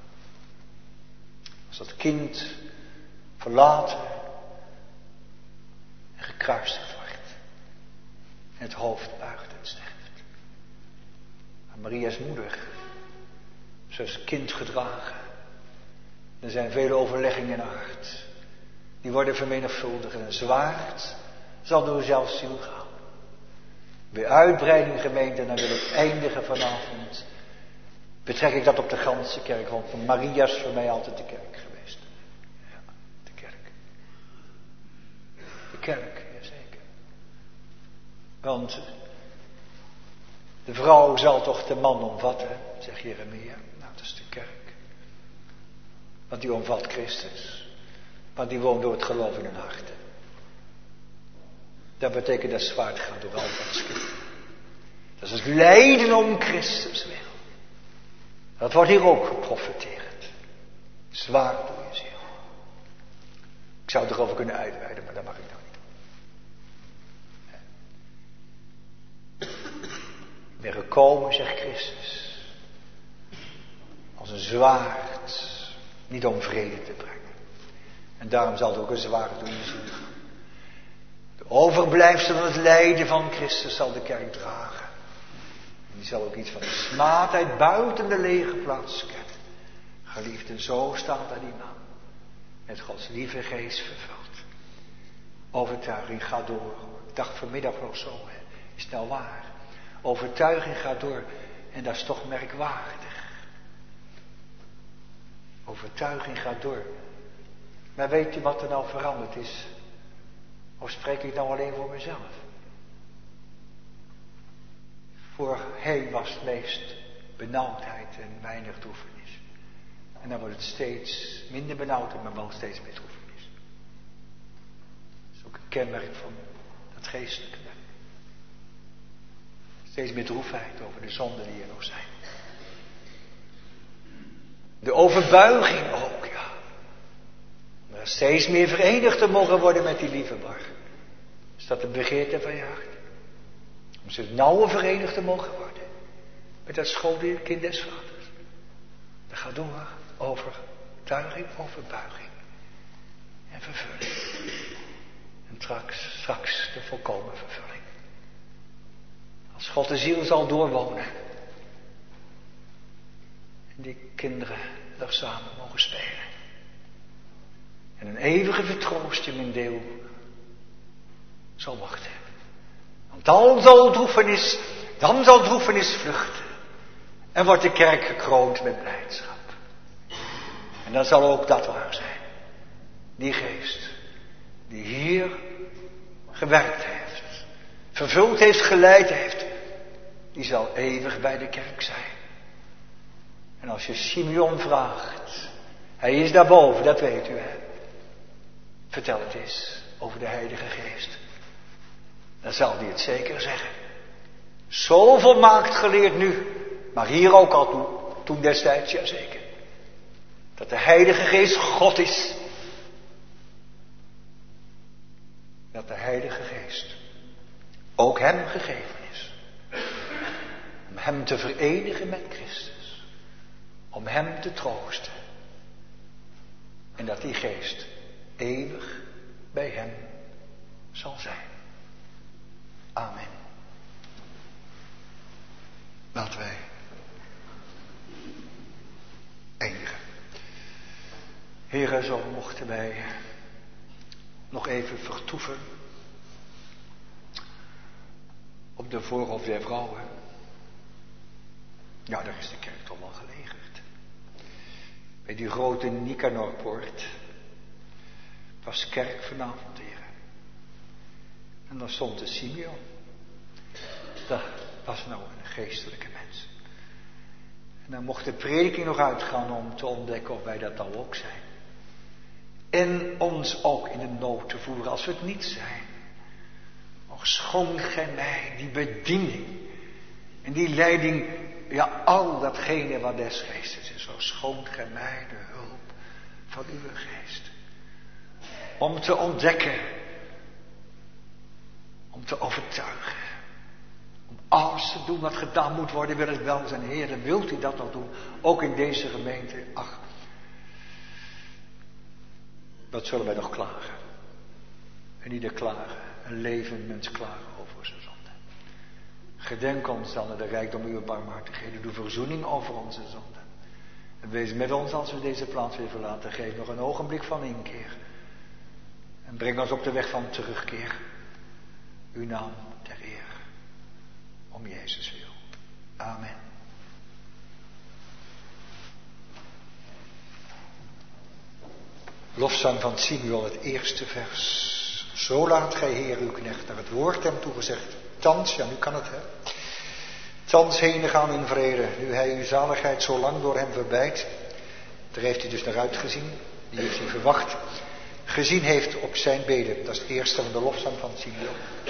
Als dat kind verlaten en gekruisigd wordt. En het hoofd buigt en sterft. Maar Maria's moeder, ze is kind gedragen. Er zijn vele overleggingen in haar hart. Die worden vermenigvuldigd en een zwaard zal door zelfs ziel gaan. Bij uitbreiding gemeente, en dan wil ik eindigen vanavond. Betrek ik dat op de ganse kerk, want Maria is voor mij altijd de kerk geweest. Ja, de kerk. De kerk, jazeker. Want de vrouw zal toch de man omvatten, zegt Jeremia. Nou, dat is de kerk. Want die omvat Christus. Want die woont door het geloof in hun harten. Dat betekent dat zwaard gaat door al dat schip. Dat is het lijden om Christus wil. Dat wordt hier ook geprofeteerd. Zwaard door je ziel. Ik zou het erover kunnen uitweiden, maar dat mag ik nou niet. Ik ben gekomen, zegt Christus, als een zwaard, niet om vrede te brengen. En daarom zal het ook een zwaard door je ziel gaan. De overblijfsel van het lijden van Christus zal de kerk dragen. En die zal ook iets van de smaadheid buiten de lege plaats kennen. Geliefde, zo staat daar die man. Met Gods lieve geest vervuld. Overtuiging gaat door. Ik dacht vanmiddag nog zo, hè. Is nou waar. Overtuiging gaat door. En dat is toch merkwaardig. Overtuiging gaat door. Maar weet u wat er nou veranderd is? Of spreek ik nou alleen voor mezelf? Voorheen was het meest benauwdheid en weinig droefenis. En dan wordt het steeds minder benauwd, maar wel steeds meer droefenis. Dat is ook een kenmerk van dat geestelijke werk. Steeds meer droefheid over de zonden die er nog zijn. De overbuiging ook, ja. Maar steeds meer verenigd te mogen worden met die lieve bar. Is dat de begeerte van je hart? Om ze nauwer verenigd te mogen worden. Met dat schoolkind des vaders. Dat gaat door. Overtuiging, overbuiging. En vervulling. En straks, straks de volkomen vervulling. Als God de ziel zal doorwonen. En die kinderen daar samen mogen spelen. En een eeuwige vertroosting in deel zal wachten. Want dan zal droefenis, dan zal droefenis vluchten. En wordt de kerk gekroond met blijdschap. En dan zal ook dat waar zijn. Die geest die hier gewerkt heeft, vervuld heeft, geleid heeft, die zal eeuwig bij de kerk zijn. En als je Simeon vraagt, hij is daarboven, dat weet u hè. Vertel het eens over de Heilige Geest. Dan zal hij het zeker zeggen. Zo volmaakt geleerd nu, maar hier ook al toen, toen destijds, ja zeker. Dat de Heilige Geest God is. Dat de Heilige Geest ook hem gegeven is. Om hem te verenigen met Christus. Om hem te troosten. En dat die Geest eeuwig bij hem zal zijn. Amen. Laten wij eindigen. Heren, zo mochten wij nog even vertoeven op de voorhof der vrouwen. Ja, daar is de kerk toch wel gelegerd. Bij die grote Nicanorpoort was kerk vanavond, heren. En dan stond de Simeon. Dat was nou een geestelijke mens. En dan mocht de prediking nog uitgaan om te ontdekken of wij dat nou ook zijn. En ons ook in de nood te voeren als we het niet zijn. Och, schoon gij mij die bediening en die leiding, ja, al datgene wat des geestes is. Zo schoon gij mij de hulp van uw geest. Om te ontdekken, om te overtuigen, om alles te doen wat gedaan moet worden, wil het wel zijn. Heer, wilt u dat nog doen? Ook in deze gemeente. Ach, wat zullen wij nog klagen? En ieder klagen, een levend mens klagen over zijn zonde. Gedenk ons dan aan de rijkdom uw barmhartigheden. Doe verzoening over onze zonde. En wees met ons als we deze plaats weer verlaten. Geef nog een ogenblik van inkeer. En breng ons op de weg van terugkeer. Uw naam ter eer. Om Jezus wil. Amen. Lofzang van Simeon, het eerste vers. Zo laat gij, Heer, uw knecht naar het woord hem toegezegd. Thans, ja, nu kan het, hè. Thans heen gaan in vrede, nu hij uw zaligheid zo lang door hem verbijt. Daar heeft hij dus naar uitgezien, die heeft hij verwacht. Gezien heeft op zijn beden, dat is het eerste van de lofzang van Simeon.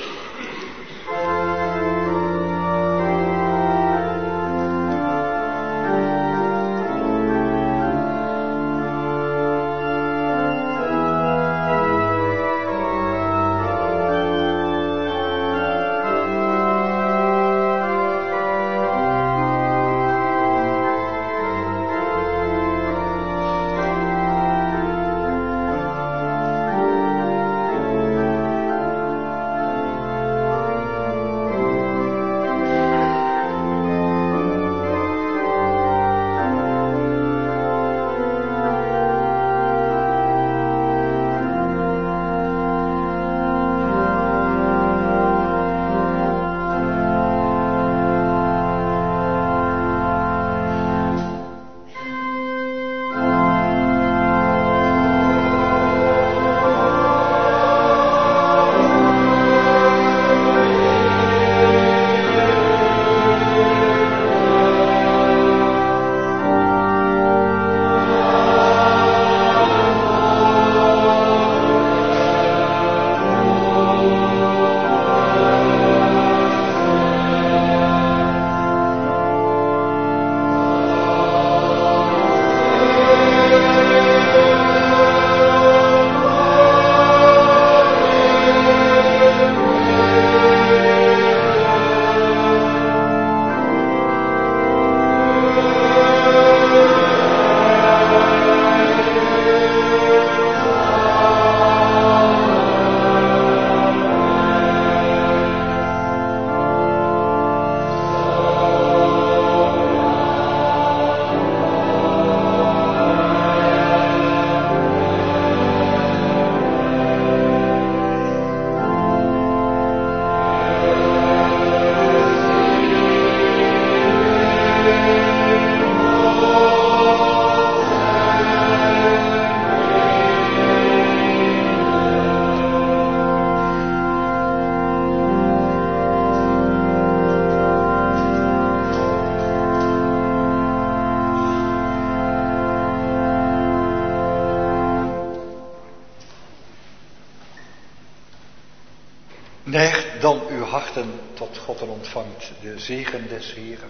Neigt dan uw harten tot God en ontvangt de zegen des Heeren.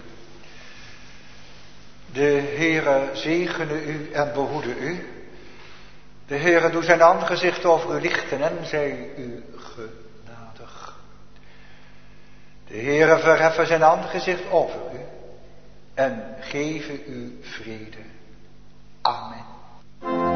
De Heere zegene u en behoede u. De Heere doet zijn aangezicht over u lichten en zij u genadig. De Heere verheffen zijn aangezicht over u en geven u vrede. Amen.